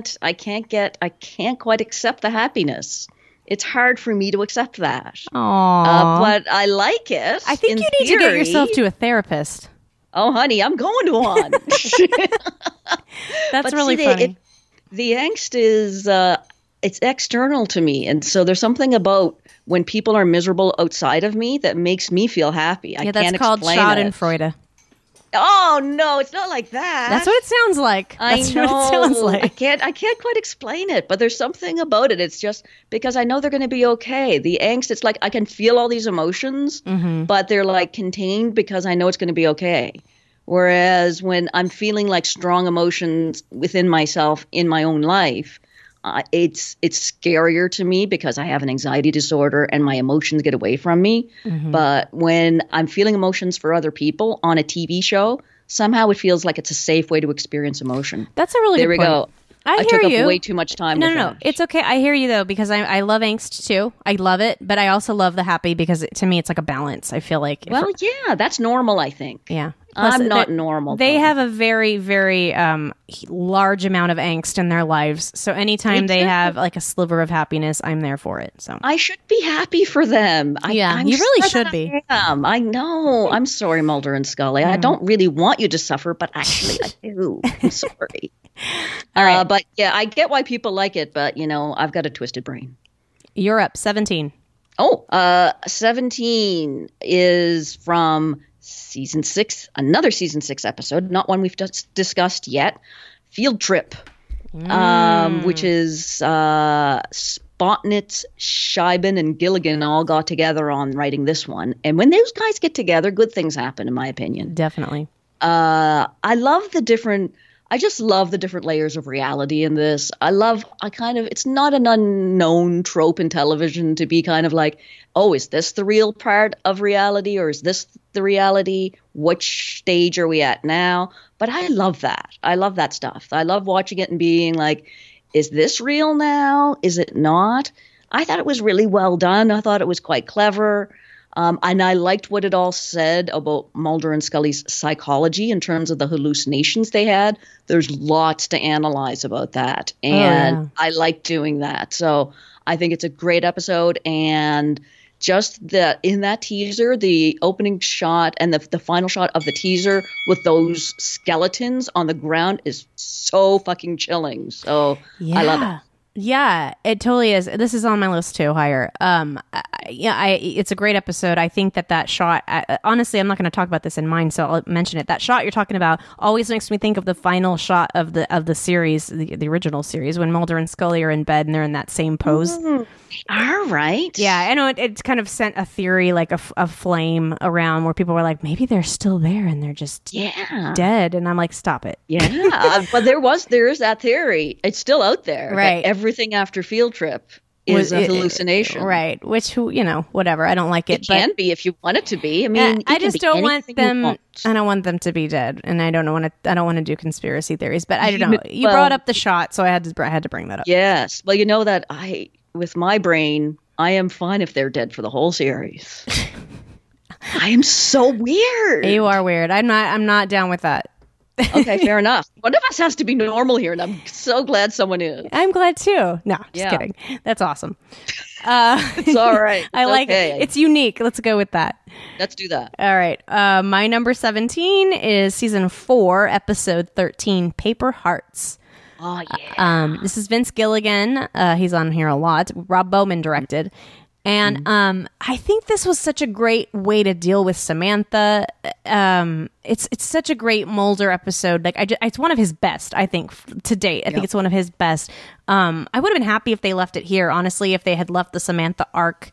can't quite accept the happiness. It's hard for me to accept that. Aww. But I like it. I think you need to get yourself to a therapist. Oh, honey, I'm going to one. That's really funny. The angst is it's external to me. And so there's something about when people are miserable outside of me that makes me feel happy. I can't explain it. That's called schadenfreude. Oh, no, it's not like that. That's what it sounds like. That's what it sounds like. I can't quite explain it, but there's something about it. It's just because I know they're going to be okay. The angst, it's like I can feel all these emotions, but they're like contained because I know it's going to be okay. Whereas when I'm feeling like strong emotions within myself in my own life, it's scarier to me because I have an anxiety disorder and my emotions get away from me. But when I'm feeling emotions for other people on a TV show, somehow it feels like it's a safe way to experience emotion. That's a really good point. There we go. I took up way too much time. No. It's okay. I hear you though, because I love angst too. I love it, but I also love the happy because to me it's like a balance. I feel like. Well, yeah, that's normal. I think. Yeah. Plus, I'm not normal. They have a very, very large amount of angst in their lives. So anytime they have like a sliver of happiness, I'm there for it. So I should be happy for them. You really should be. I know. I'm sorry, Mulder and Scully. I don't really want you to suffer, but actually I do. I'm sorry. All right. But yeah, I get why people like it, but I've got a twisted brain. You're up. 17. 17 is from season 6, another season 6 episode, not one we've just discussed yet. Field Trip, which is Spotnitz, Scheiben, and Gilligan all got together on writing this one. And when those guys get together, good things happen, in my opinion. Definitely. I love the different I just love the different layers of reality in this. It's not an unknown trope in television to be kind of like, oh, is this the real part of reality or is this the reality? Which stage are we at now? But I love that. I love that stuff. I love watching it and being like, is this real now? Is it not? I thought it was really well done. I thought it was quite clever. And I liked what it all said about Mulder and Scully's psychology in terms of the hallucinations they had. There's lots to analyze about that. And I like doing that. So I think it's a great episode. And just in that teaser, the opening shot and the final shot of the teaser with those skeletons on the ground is so fucking chilling. So I love it. Yeah, it totally is. This is on my list too, higher. It's a great episode. I think that shot, honestly, I'm not going to talk about this in mine, so I'll mention it. That shot you're talking about always makes me think of the final shot of the series, the original series, when Mulder and Scully are in bed and they're in that same pose. All right. Yeah, I know it kind of sent a theory, like a flame around where people were like, maybe they're still there and they're just dead. And I'm like, stop it. Yeah, but there is that theory. It's still out there. Right. Everything after Field Trip is a hallucination. Right. Which, whatever. I don't like it. It can be if you want it to be. I mean, I just don't want them. I don't want them to be dead, and I don't want to do conspiracy theories. But I don't know. You brought up the shot, so I had to bring that up. Yes. Well, you know that with my brain, I am fine if they're dead for the whole series. I am so weird. You are weird. I'm not down with that. Okay, fair enough. One of us has to be normal here, and I'm so glad someone is. I'm glad too. No, just kidding. That's awesome. It's all right. I like it. It's unique. Let's go with that. Let's do that. All right. My number 17 is season 4, episode 13, Paper Hearts. Oh, yeah. This is Vince Gilligan. He's on here a lot. Rob Bowman directed. And I think this was such a great way to deal with Samantha. It's such a great Mulder episode. Like it's one of his best, I think, to date. I think it's one of his best. I would have been happy if they left it here. Honestly, if they had left the Samantha arc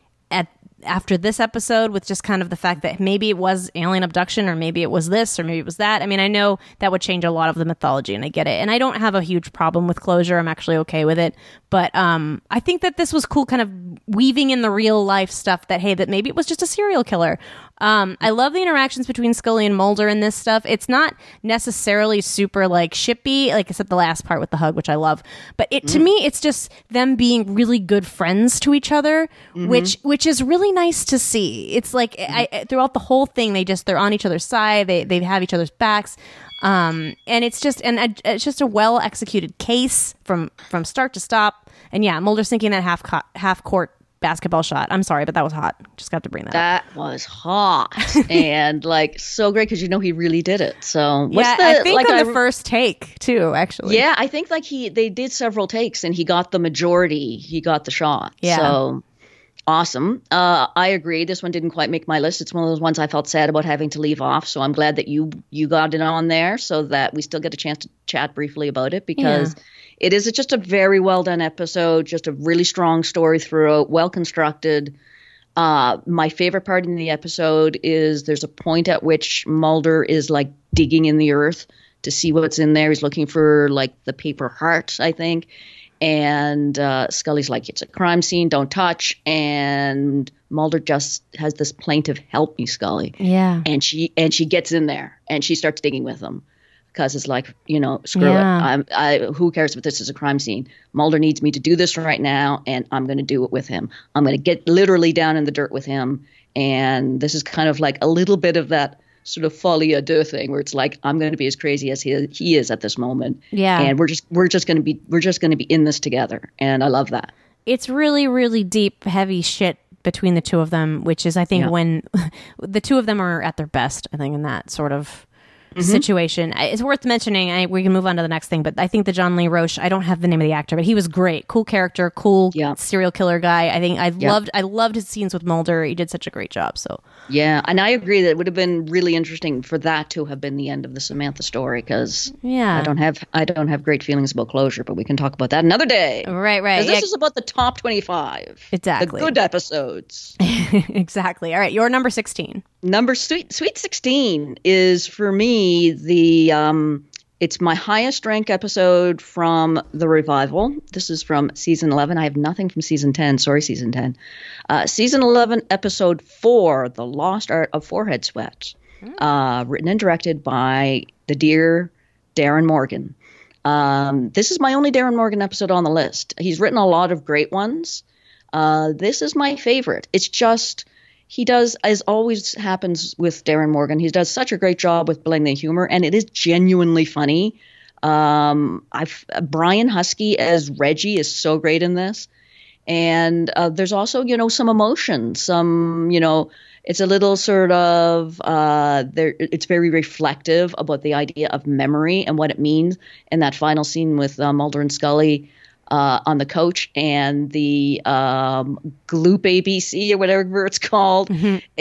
after this episode with just kind of the fact that maybe it was alien abduction or maybe it was this or maybe it was that. I mean, I know that would change a lot of the mythology and I get it. And I don't have a huge problem with closure. I'm actually okay with it. But I think that this was cool kind of weaving in the real life stuff that, hey, that maybe it was just a serial killer. I love the interactions between Scully and Mulder in this stuff. It's not necessarily super like shippy, like except the last part with the hug, which I love. But to me, it's just them being really good friends to each other, which is really nice to see. It's like throughout the whole thing, they're on each other's side. They have each other's backs. And it's just a well executed case from start to stop. And yeah, Mulder sinking that half court basketball shot. I'm sorry, but that was hot. Just got to bring that up. That was hot and like so great because he really did it. So I think on the first take too, actually. Yeah, I think they did several takes and he got the majority. He got the shot. Yeah. So awesome. I agree. This one didn't quite make my list. It's one of those ones I felt sad about having to leave off. So I'm glad that you got it on there so that we still get a chance to chat briefly about it because it is just a very well done episode, just a really strong story throughout, well constructed. My favorite part in the episode is there's a point at which Mulder is like digging in the earth to see what's in there. He's looking for like the paper heart, I think. And Scully's like, it's a crime scene, don't touch. And Mulder just has this plaintive, help me, Scully. Yeah. And she gets in there and she starts digging with him. Because it's like, screw it. Who cares if this is a crime scene? Mulder needs me to do this right now, and I'm going to do it with him. I'm going to get literally down in the dirt with him. And this is kind of like a little bit of that sort of folie à deux thing, where it's like I'm going to be as crazy as he is at this moment. Yeah, and we're just going to be in this together, and I love that. It's really, really deep, heavy shit between the two of them, which is I think when the two of them are at their best. I think in that sort of situation. It's worth mentioning. We can move on to the next thing, but I think the John Lee Roche, I don't have the name of the actor, but he was great. Cool character, cool serial killer guy. I think I loved his scenes with Mulder. He did such a great job. So yeah, and I agree that it would have been really interesting for that to have been the end of the Samantha story because I don't have great feelings about closure, but we can talk about that another day. Right. Because this is about the top 25. Exactly. The good episodes. Exactly. All right, your number 16. Sweet 16 is for me the It's my highest rank episode from the revival. This is from season 11. I have nothing from season 10. Sorry, season 10. Season 11, episode 4, The Lost Art of Forehead Sweat. Written and directed by the dear Darren Morgan. This is my only Darren Morgan episode on the list. He's written a lot of great ones. This is my favorite. It's just, he does, as always happens with Darren Morgan, he does such a great job with blending the humor, and it is genuinely funny. Brian Husky as Reggie is so great in this. And there's also, some emotion, it's a little sort of, it's very reflective about the idea of memory and what it means in that final scene with Mulder and Scully on the coach and the Gloop ABC or whatever it's called. Mm-hmm.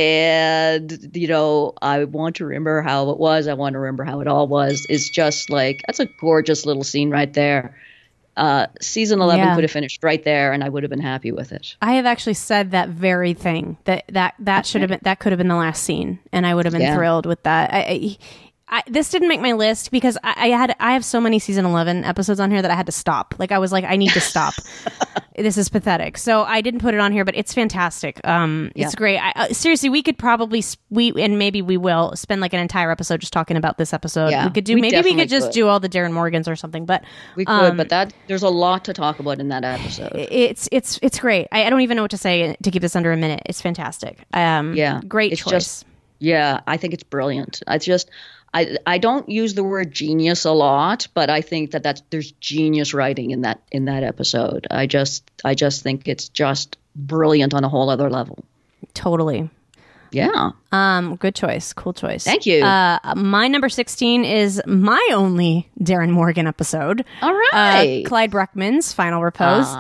And, I want to remember how it was. I want to remember how it all was. It's just like, that's a gorgeous little scene right there. Season 11 could have finished right there and I would have been happy with it. I have actually said that very thing, that should have been, that could have been the last scene, and I would have been thrilled with that. This didn't make my list because I have so many season 11 episodes on here that I had to stop. Like, I was like, I need to stop. This is pathetic. So I didn't put it on here, but it's fantastic. It's great. Seriously, we could probably, and maybe we will spend like an entire episode just talking about this episode. Yeah, we could do, maybe we could just do all the Darren Morgans or something, but we could, but there's a lot to talk about in that episode. It's great. I don't even know what to say to keep this under a minute. It's fantastic. Great choice. I think it's brilliant. I don't use the word genius a lot, but I think that there's genius writing in that episode. I just think it's just brilliant on a whole other level. Totally. Yeah. Good choice. Cool choice. Thank you. My number 16 is my only Darren Morgan episode. All right. Clyde Bruckman's Final Repose.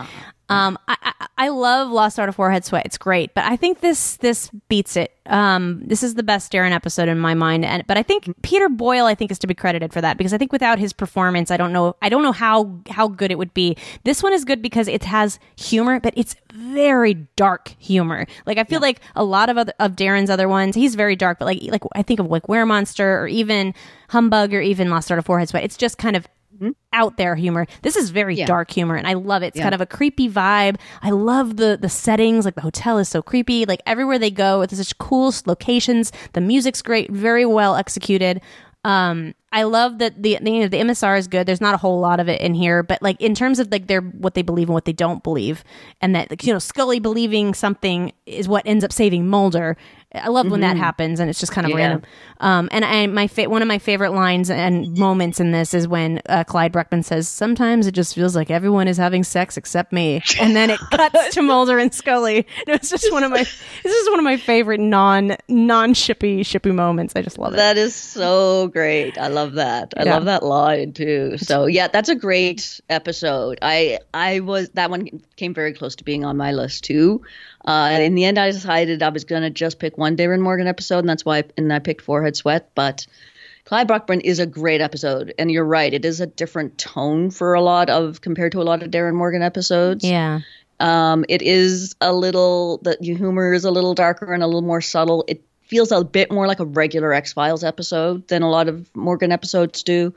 I love Lost Art of Forehead Sweat. It's great, but I think this beats it. This is the best Darren episode in my mind, but I think Peter Boyle, is to be credited for that, because I think without his performance, I don't know how good it would be. This one is good because it has humor, but it's very dark humor. Like, I feel like a lot of Darren's other ones, he's very dark, but like I think of like Were Monster or even Humbug or even Lost Art of Forehead Sweat. It's just kind of out there humor. This is very dark humor, and I love it. It's kind of a creepy vibe. I love the settings. Like, the hotel is so creepy. Like, everywhere they go, it's such cool locations. The music's great, very well executed. I love that the MSR is good. There's not a whole lot of it in here, but like, in terms of like what they believe and what they don't believe, and that, Scully believing something is what ends up saving Mulder. I love when that happens, and it's just kind of random. And one of my favorite lines and moments in this is when Clyde Bruckman says, "Sometimes it just feels like everyone is having sex except me," and then it cuts to Mulder and Scully. It's just one of my favorite non-shippy moments. I just love it. That is so great. I love that. I love that line too. So yeah, that's a great episode. That one came very close to being on my list too. And in the end, I decided I was going to just pick one Darren Morgan episode, and that's why I picked Forehead Sweat. But Clyde Bruckman is a great episode, and you're right, it is a different tone compared to a lot of Darren Morgan episodes. Yeah. It is the humor is a little darker and a little more subtle. It feels a bit more like a regular X-Files episode than a lot of Morgan episodes do.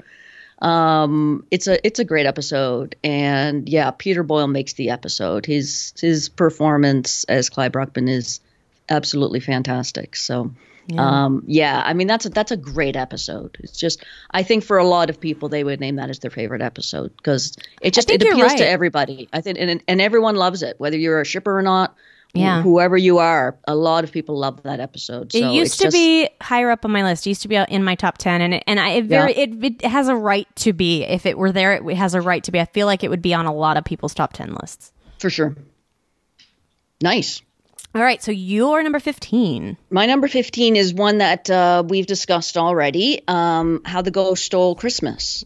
It's a great episode, and Peter Boyle makes the episode. His performance as Clyde Bruckman is absolutely fantastic. So, that's a great episode. It's just, I think for a lot of people, they would name that as their favorite episode because it appeals to everybody. I think, and everyone loves it, whether you're a shipper or not. Yeah. Whoever you are, a lot of people love that episode. So it used to be higher up on my list. It used to be in my top 10, it has a right to be. If it were there, it has a right to be. I feel like it would be on a lot of people's top 10 lists. For sure. Nice. All right, so your number 15. My number 15 is one that we've discussed already, How the Ghost Stole Christmas.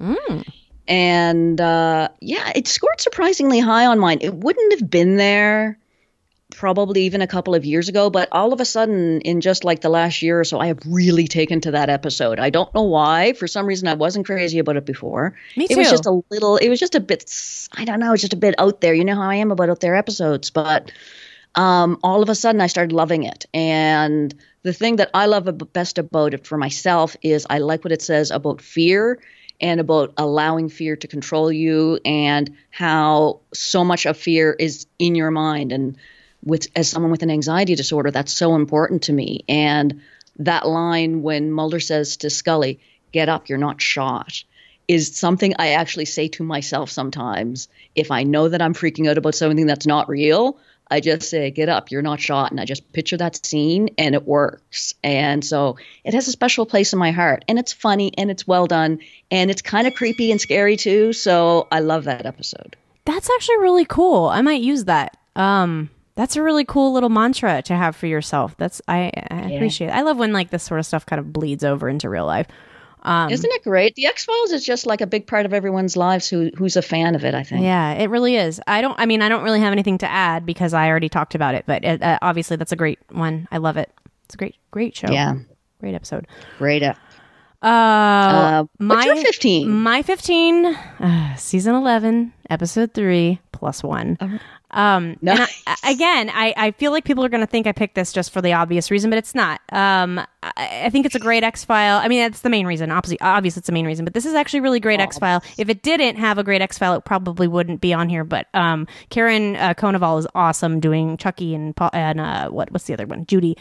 And it scored surprisingly high on mine. It wouldn't have been there probably even a couple of years ago, but all of a sudden in just like the last year or so, I have really taken to that episode. I don't know why. For some reason, I wasn't crazy about it before. Me too. It was just a bit, I don't know, it's just a bit out there. You know how I am about out there episodes, but all of a sudden I started loving it. And the thing that I love best about it for myself is I like what it says about fear and about allowing fear to control you, and how so much of fear is in your mind. And as someone with an anxiety disorder, that's so important to me. And that line when Mulder says to Scully, "Get up, you're not shot," is something I actually say to myself sometimes. If I know that I'm freaking out about something that's not real, I just say, "Get up, you're not shot." And I just picture that scene, and it works. And so it has a special place in my heart. And it's funny, and it's well done, and it's kind of creepy and scary too. So I love that episode. That's actually really cool. I might use that. That's a really cool little mantra to have for yourself. I appreciate it. I love when like this sort of stuff kind of bleeds over into real life. Isn't it great? The X-Files is just like a big part of everyone's lives who's a fan of it, I think. Yeah, it really is. I don't really have anything to add because I already talked about it, but obviously that's a great one. I love it. It's a great show. Yeah. Great episode. Great episode. What's your 15? My 15, season 11, episode 3, +1. Nice. And I feel like people are going to think I picked this just for the obvious reason, but it's not. I think it's a great X-File. I mean, that's the main reason. Obviously, it's the main reason, but this is actually really great X-File. If it didn't have a great X-File, it probably wouldn't be on here. But Karen Konoval is awesome doing Chucky and what's the other one? Judy.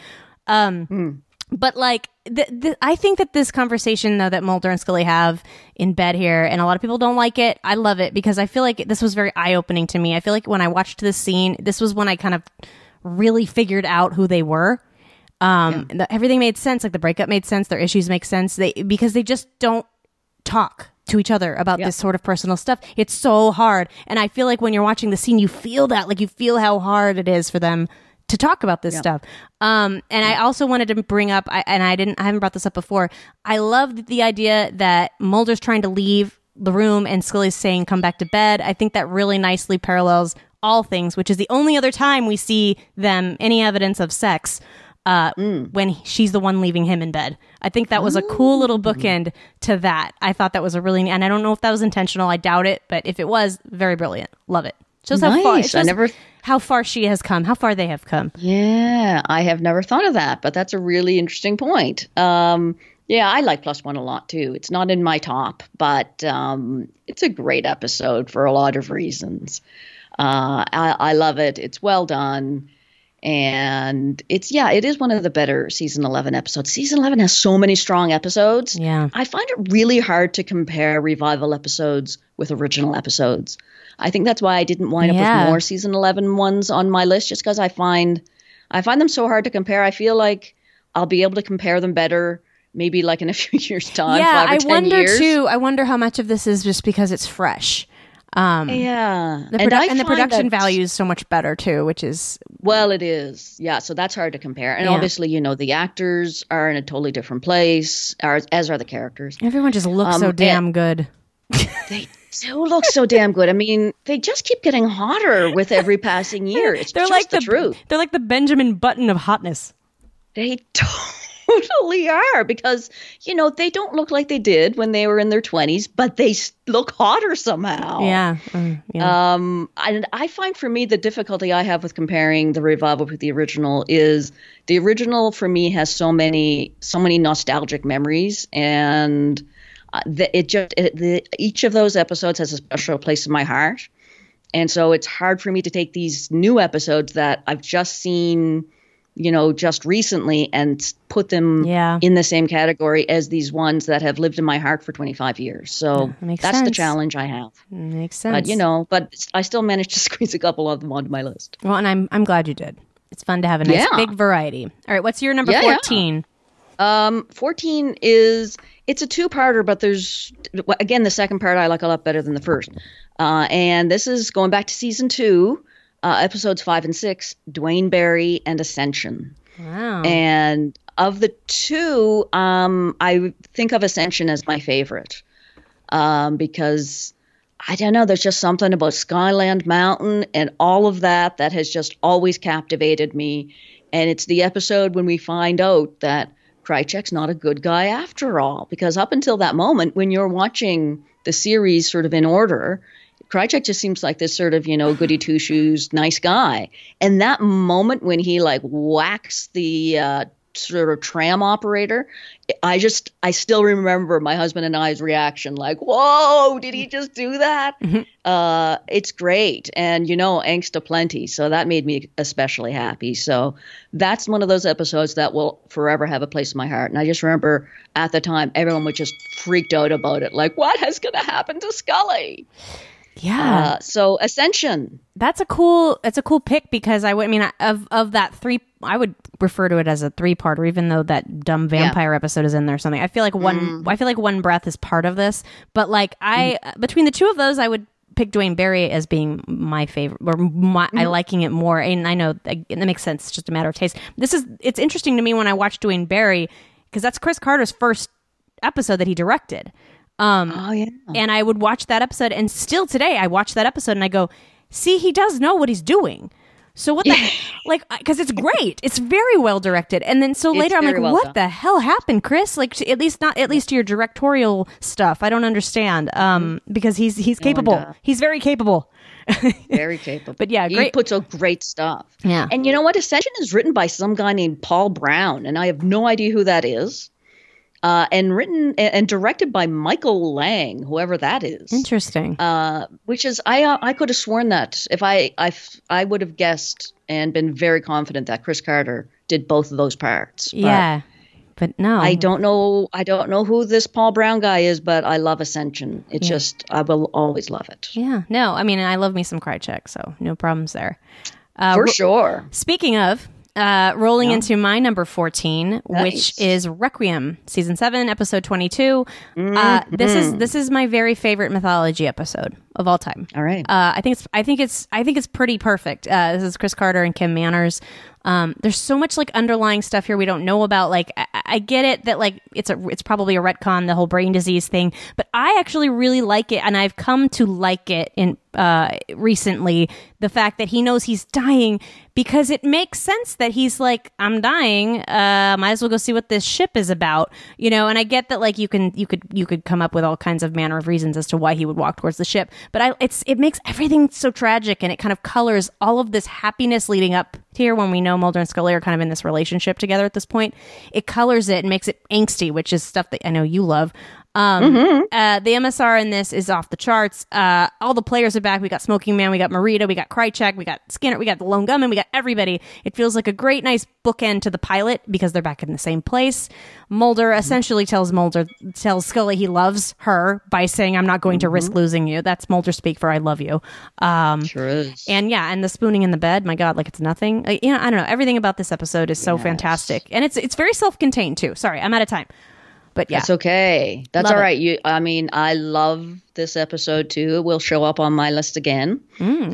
But like, I think that this conversation though that Mulder and Scully have in bed here, and a lot of people don't like it. I love it because I feel like this was very eye-opening to me. I feel like when I watched this scene, this was when I kind of really figured out who they were. Everything made sense. Like the breakup made sense. Their issues make sense. Because they just don't talk to each other about this sort of personal stuff. It's so hard. And I feel like when you're watching the scene, you feel that. Like you feel how hard it is for them to talk about this stuff. And I also wanted to bring up, I haven't brought this up before. I love the idea that Mulder's trying to leave the room and Scully's saying, "Come back to bed." I think that really nicely parallels All Things, which is the only other time we see them, any evidence of sex, when she's the one leaving him in bed. I think that was a cool little bookend to that. I thought that was and I don't know if that was intentional. I doubt it, but if it was, very brilliant. Love it. Shows how far. How far she has come, how far they have come. Yeah, I have never thought of that, but that's a really interesting point. I like +1 a lot too. It's not in my top, but it's a great episode for a lot of reasons. I love it. It's well done. And it is one of the better season 11 episodes. Season 11 has so many strong episodes. Yeah. I find it really hard to compare revival episodes with original episodes. I think that's why I didn't wind up with more season 11 ones on my list, just because I find them so hard to compare. I feel like I'll be able to compare them better maybe like in a few years' time, 5 or 10 years. I wonder too. I wonder how much of this is just because it's fresh. The production value is so much better too, which is... Well, it is. Yeah, so that's hard to compare. And obviously, the actors are in a totally different place, as are the characters. Everyone just looks so damn good. They do look so damn good. I mean, they just keep getting hotter with every passing year. They're just like the truth. They're like the Benjamin Button of hotness. They totally are, because, they don't look like they did when they were in their 20s, but they look hotter somehow. Yeah. And I find, for me, the difficulty I have with comparing the revival with the original is the original, for me, has so many nostalgic memories, and each of those episodes has a special place in my heart. And so it's hard for me to take these new episodes that I've just seen, just recently, and put them in the same category as these ones that have lived in my heart for 25 years. So that's the challenge I have. Makes sense. But I still managed to squeeze a couple of them onto my list. Well, and I'm glad you did. It's fun to have a nice big variety. All right, what's your number 14? 14 it's a two-parter, but there's, again, the second part I like a lot better than the first. And this is going back to season 2, episodes 5 and 6, Duane Barry and Ascension. Wow. And of the two, I think of Ascension as my favorite, because I don't know, there's just something about Skyland Mountain and all of that has just always captivated me. And it's the episode when we find out that Krychek's not a good guy after all, because up until that moment, when you're watching the series sort of in order, Krychek just seems like this sort of, goody two-shoes, nice guy. And that moment when he whacks the sort of tram operator. I still remember my husband and I's reaction, like, whoa, did he just do that? It's great. And, angst aplenty. So that made me especially happy. So that's one of those episodes that will forever have a place in my heart. And I just remember at the time, everyone was just freaked out about it. Like, what is going to happen to Scully? Yeah. So Ascension. It's a cool pick because of that three, I would refer to it as a 3-parter, even though that dumb vampire episode is in there or something. I feel like One Breath is part of this, but like between the two of those, I would pick Duane Barry as being my favorite, or I liking it more. And I know that makes sense. It's just a matter of taste. It's interesting to me when I watch Duane Barry, because that's Chris Carter's first episode that he directed. And I would watch that episode, and still today I watch that episode and I go, see, he does know what he's doing. So what the because it's great. It's very well directed. And then so later I'm like, what the hell happened, Chris? Like at least to your directorial stuff. I don't understand. Because he's capable. He's very capable. Very capable. But yeah, great. He puts out great stuff. Yeah. And you know what? Ascension is written by some guy named Paul Brown, and I have no idea who that is. And written and directed by Michael Lang, whoever that is. Interesting. Which is, I could have sworn that if I would have guessed and been very confident that Chris Carter did both of those parts. But no, I don't know who this Paul Brown guy is, but I love Ascension. It's just, I will always love it. Yeah. No, I mean, I love me some Krychek, so no problems there. For sure. Speaking of. Rolling into my number 14, which is Requiem, season 7, episode 22. This is my very favorite mythology episode of all time. All right. I think it's pretty perfect. This is Chris Carter and Kim Manners. There's so much like underlying stuff here we don't know about. Like I get it that like it's probably a retcon, the whole brain disease thing, but I actually really like it, and I've come to like it in recently. The fact that he knows he's dying, because it makes sense that he's like, I'm dying. Might as well go see what this ship is about, And I get that like you could come up with all kinds of manner of reasons as to why he would walk towards the ship, but it makes everything so tragic, and it kind of colors all of this happiness leading up to here when we know Mulder and Scully are kind of in this relationship together at this point. It colors it and makes it angsty, which is stuff that I know you love. The MSR in this is off the charts. All the players are back. We got Smoking Man, we got Marita, we got Krychek, we got Skinner, we got the Lone Gunman, we got everybody. It feels like a great, nice bookend to the pilot because they're back in the same place. Mulder essentially tells Scully he loves her by saying, I'm not going to risk losing you. That's Mulder speak for I love you. Sure is. And the spooning in the bed, my God, like it's nothing. I don't know. Everything about this episode is so fantastic. And it's very self-contained too. Sorry, I'm out of time. But yeah. That's okay. That's love all right. I love this episode too. It will show up on my list again.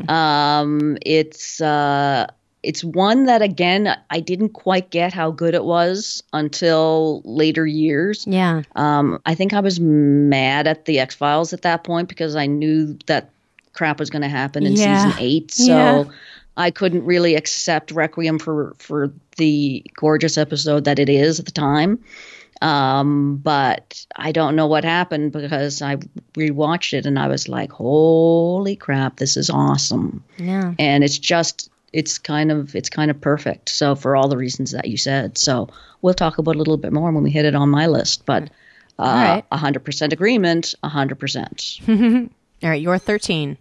It's one that, again, I didn't quite get how good it was until later years. Yeah. I think I was mad at the X-Files at that point because I knew that crap was going to happen in season 8. So I couldn't really accept Requiem for the gorgeous episode that it is at the time. But I don't know what happened because I rewatched it and I was like, holy crap, this is awesome. Yeah. And it's kind of perfect. So for all the reasons that you said. So we'll talk about it a little bit more when we hit it on my list, but 100% agreement, 100%. All right. You're 13.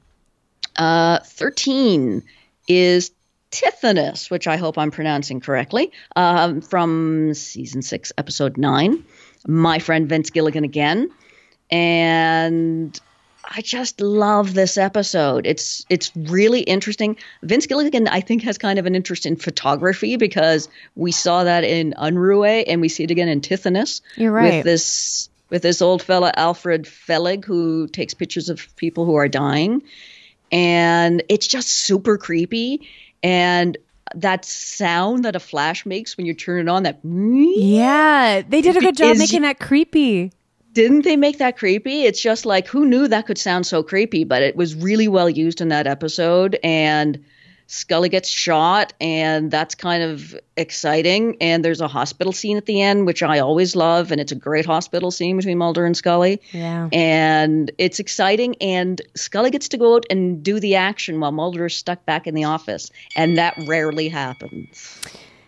13 is Tithonus, which I hope I'm pronouncing correctly, from season 6, episode 9. My friend Vince Gilligan again. And I just love this episode. It's really interesting. Vince Gilligan, I think, has kind of an interest in photography because we saw that in Unruhe and we see it again in Tithonus. You're right. With this old fella, Alfred Fellig, who takes pictures of people who are dying. And it's just super creepy. And that sound that a flash makes when you turn it on, that... Yeah, they did a good job making that creepy. Didn't they make that creepy? It's just like, who knew that could sound so creepy? But it was really well used in that episode. And Scully gets shot, and that's kind of exciting. And there's a hospital scene at the end, which I always love. And it's a great hospital scene between Mulder and Scully. Yeah. And it's exciting. And Scully gets to go out and do the action while Mulder is stuck back in the office. And that rarely happens.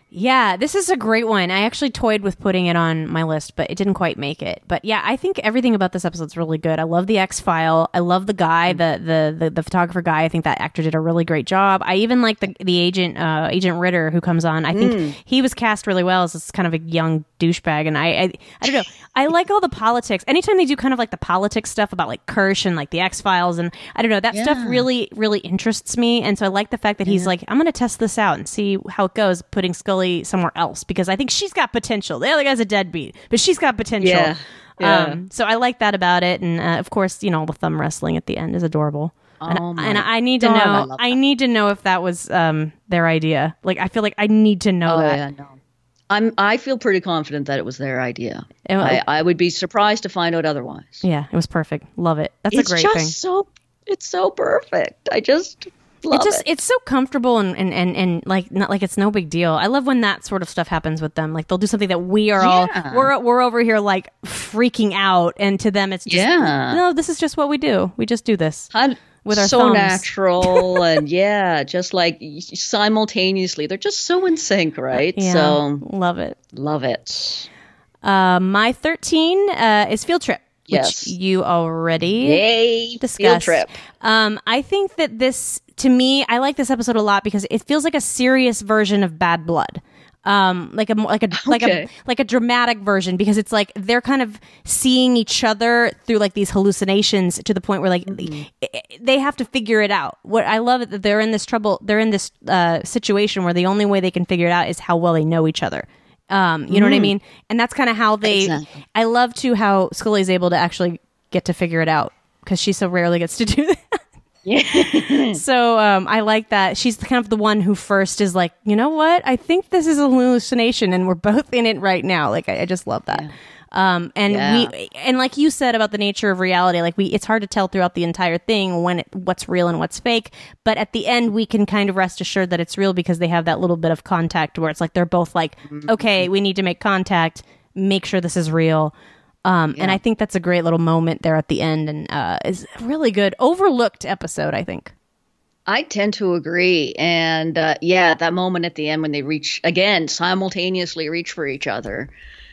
Yeah, this is a great one. I actually toyed with putting it on my list, but it didn't quite make it. But yeah, I think everything about this episode is really good. I love the X-File. I love the guy, the photographer guy. I think that actor did a really great job. I even like the Agent Ritter who comes on. I think he was cast really well as this kind of a young douchebag. And I don't know. I like all the politics. Anytime they do kind of like the politics stuff about like Kirsch and like the X-Files, and I don't know, that stuff really, really interests me. And so I like the fact that he's like, I'm going to test this out and see how it goes, putting Scully somewhere else, because I think she's got potential. The other guy's a deadbeat, but she's got potential. So I like that about it. And of course, you know, the thumb wrestling at the end is adorable. And I need to know. I need to know if that was their idea. Like, I feel like I need to know that. Yeah, no. I feel pretty confident that it was their idea. I would be surprised to find out otherwise. Yeah, it was perfect. Love it. That's a great thing. It's so perfect. I just love it. It's so comfortable and like not like it's no big deal. I love when that sort of stuff happens with them. Like they'll do something that we are all we're over here like freaking out, and to them it's just no, this is just what we do. We just do this. With our so thumbs. Natural and just like simultaneously they're just so in sync, right? So love it. My 13 is Field Trip, which you already discussed. Field Trip. I think that this, to me, I like this episode a lot because it feels like a serious version of Bad Blood. Like a dramatic version, because it's like they're kind of seeing each other through like these hallucinations to the point where like they have to figure it out. What I love is that they're in this situation where the only way they can figure it out is how well they know each other. You know what I mean? And that's kind of how I love too how Scully's able to actually get to figure it out, because she so rarely gets to do that. So I like that she's kind of the one who first is like, you know what, I think this is a hallucination and we're both in it right now. Like I just love that. And like you said about the nature of reality, like it's hard to tell throughout the entire thing what's real and what's fake, but at the end we can kind of rest assured that it's real because they have that little bit of contact where it's like they're both like, okay, we need to make contact, make sure this is real. And I think that's a great little moment there at the end, and is a really good, overlooked episode, I think. I tend to agree. And that moment at the end when they simultaneously reach for each other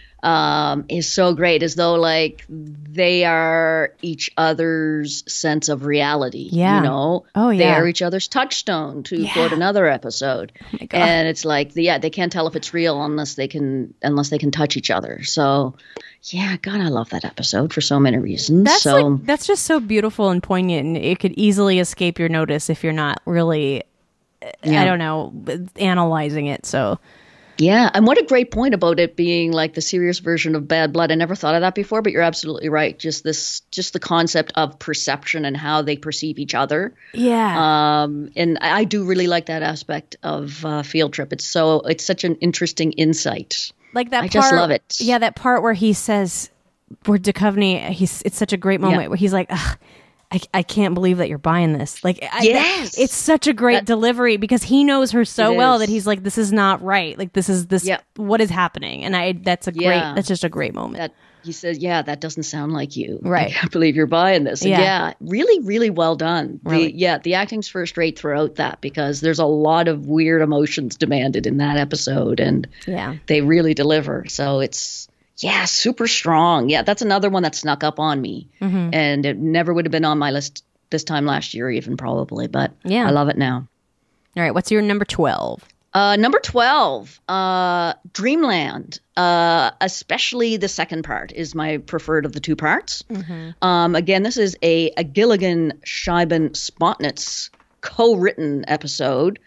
is so great, as though like they are each other's sense of reality. Yeah. You know? Oh, yeah. They are each other's touchstone, to quote another episode. Oh my God. And it's like, they can't tell if it's real unless they can touch each other. So yeah, God, I love that episode for so many reasons. That's just so beautiful and poignant, and it could easily escape your notice if you're not really, I don't know, analyzing it. So yeah, and what a great point about it being like the serious version of Bad Blood. I never thought of that before, but you're absolutely right. Just the concept of perception and how they perceive each other. Yeah. And I do really like that aspect of Field Trip. It's such an interesting insight. Like that I just love it. Yeah, that part where he says, where Duchovny, it's such a great moment where he's like, ugh, I can't believe that you're buying this. Like, it's such a great delivery, because he knows her so well that he's like, this is not right. Like, this is what is happening. And that's just a great moment. He says, that doesn't sound like you. Right. I can't believe you're buying this. And really, really well done. Really. The acting's first rate throughout that, because there's a lot of weird emotions demanded in that episode, and they really deliver. So it's, super strong. Yeah, that's another one that snuck up on me. Mm-hmm. And it never would have been on my list this time last year even, probably. But I love it now. All right, what's your number 12? Number 12, Dreamland, especially the second part, is my preferred of the two parts. Mm-hmm. Again, this is a Gilligan, Scheiben, Spotnitz co-written episode,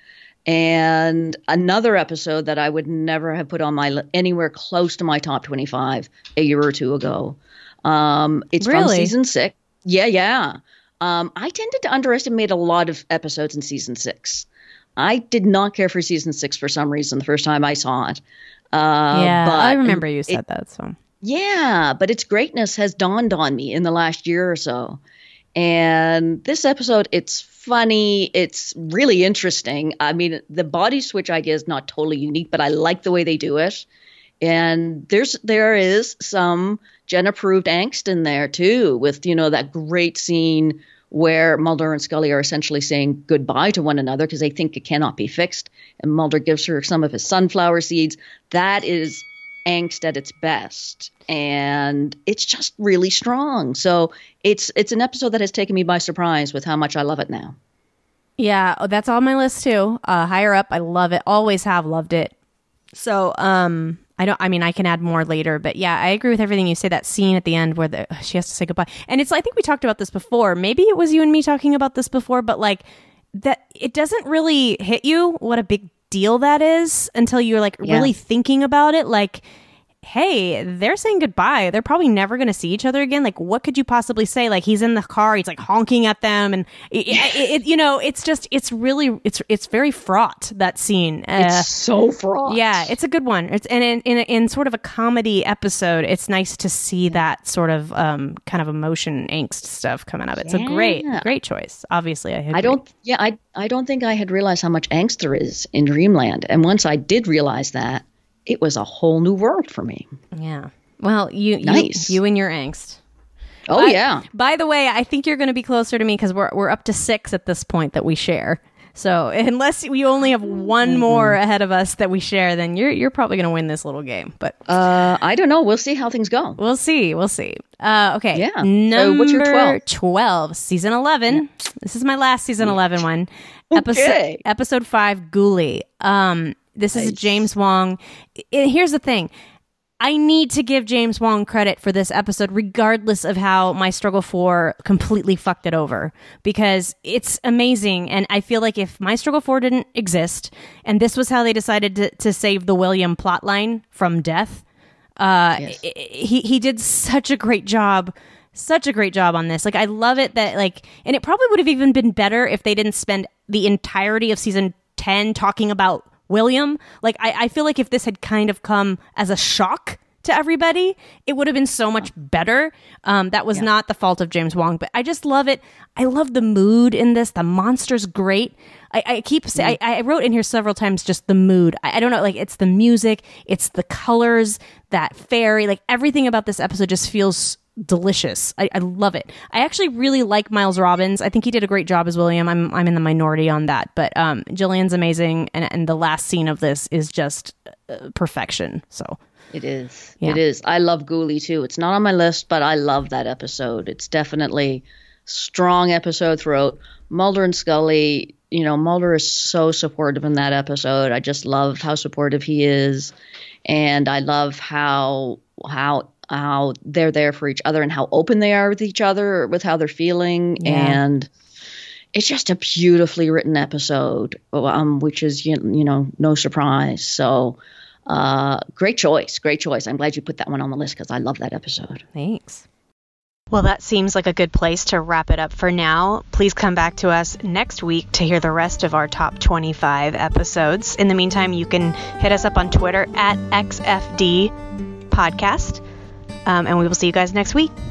and another episode that I would never have put on anywhere close to my top 25 a year or two ago. It's from season 6. Yeah. I tended to underestimate a lot of episodes in season 6. I did not care for season 6 for some reason the first time I saw it. But I remember you said that. So yeah, but its greatness has dawned on me in the last year or so. And this episode, it's funny. It's really interesting. I mean, the body switch idea is not totally unique, but I like the way they do it. And there is some Jenna-approved angst in there too, with, that great scene where Mulder and Scully are essentially saying goodbye to one another because they think it cannot be fixed. And Mulder gives her some of his sunflower seeds. That is angst at its best. And it's just really strong. So it's an episode that has taken me by surprise with how much I love it now. Yeah, that's on my list too. Higher up, I love it. Always have loved it. So, I can add more later, but yeah, I agree with everything you say. That scene at the end where she has to say goodbye. And I think we talked about this before. Maybe it was you and me talking about this before, but like that, it doesn't really hit you what a big deal that is until you're like really thinking about it. Like, hey, they're saying goodbye. They're probably never going to see each other again. Like, what could you possibly say? Like, he's in the car, he's like honking at them, and it's very fraught, that scene. It's so fraught. Yeah, it's a good one. It's in sort of a comedy episode. It's nice to see that sort of kind of emotion angst stuff coming up. It's a great choice. Obviously, I don't think I had realized how much angst there is in Dreamland, and once I did realize that, it was a whole new world for me. Yeah. Well, you and your angst. Oh, yeah. By the way, I think you're going to be closer to me because we're up to 6 at this point that we share. So unless we only have one more ahead of us that we share, then you're probably going to win this little game. But I don't know. We'll see how things go. We'll see. Okay. Yeah. Number so what's your 12? Season 11. Yeah. This is my last season 11 one. Episode 5, Ghoulie. This is a James Wong. Here's the thing. I need to give James Wong credit for this episode, regardless of how My Struggle 4 completely fucked it over, because it's amazing. And I feel like if My Struggle 4 didn't exist, and this was how they decided to save the William plotline from death, he did such a great job. Such a great job on this. Like, I love it that, like, and it probably would have even been better if they didn't spend the entirety of season 10 talking about William. Like, I feel like if this had kind of come as a shock to everybody, it would have been so much better. That was not the fault of James Wong, but I just love it. I love the mood in this. The monster's great. I keep saying, I wrote in here several times just the mood. I don't know, like, it's the music, it's the colors, that fairy, like everything about this episode just feels delicious. I love it. I actually really like Miles Robbins. I think he did a great job as William. I'm in the minority on that, but Gillian's amazing, and the last scene of this is just perfection. So it is. Yeah. It is. I love Ghoulie too. It's not on my list, but I love that episode. It's definitely strong episode throughout. Mulder and Scully. You know, Mulder is so supportive in that episode. I just love how supportive he is, and I love how they're there for each other and how open they are with each other, with how they're feeling. Yeah. And it's just a beautifully written episode, which is, no surprise. So great choice. I'm glad you put that one on the list because I love that episode. Thanks. Well, that seems like a good place to wrap it up for now. Please come back to us next week to hear the rest of our top 25 episodes. In the meantime, you can hit us up on Twitter at XFD Podcast. And we will see you guys next week.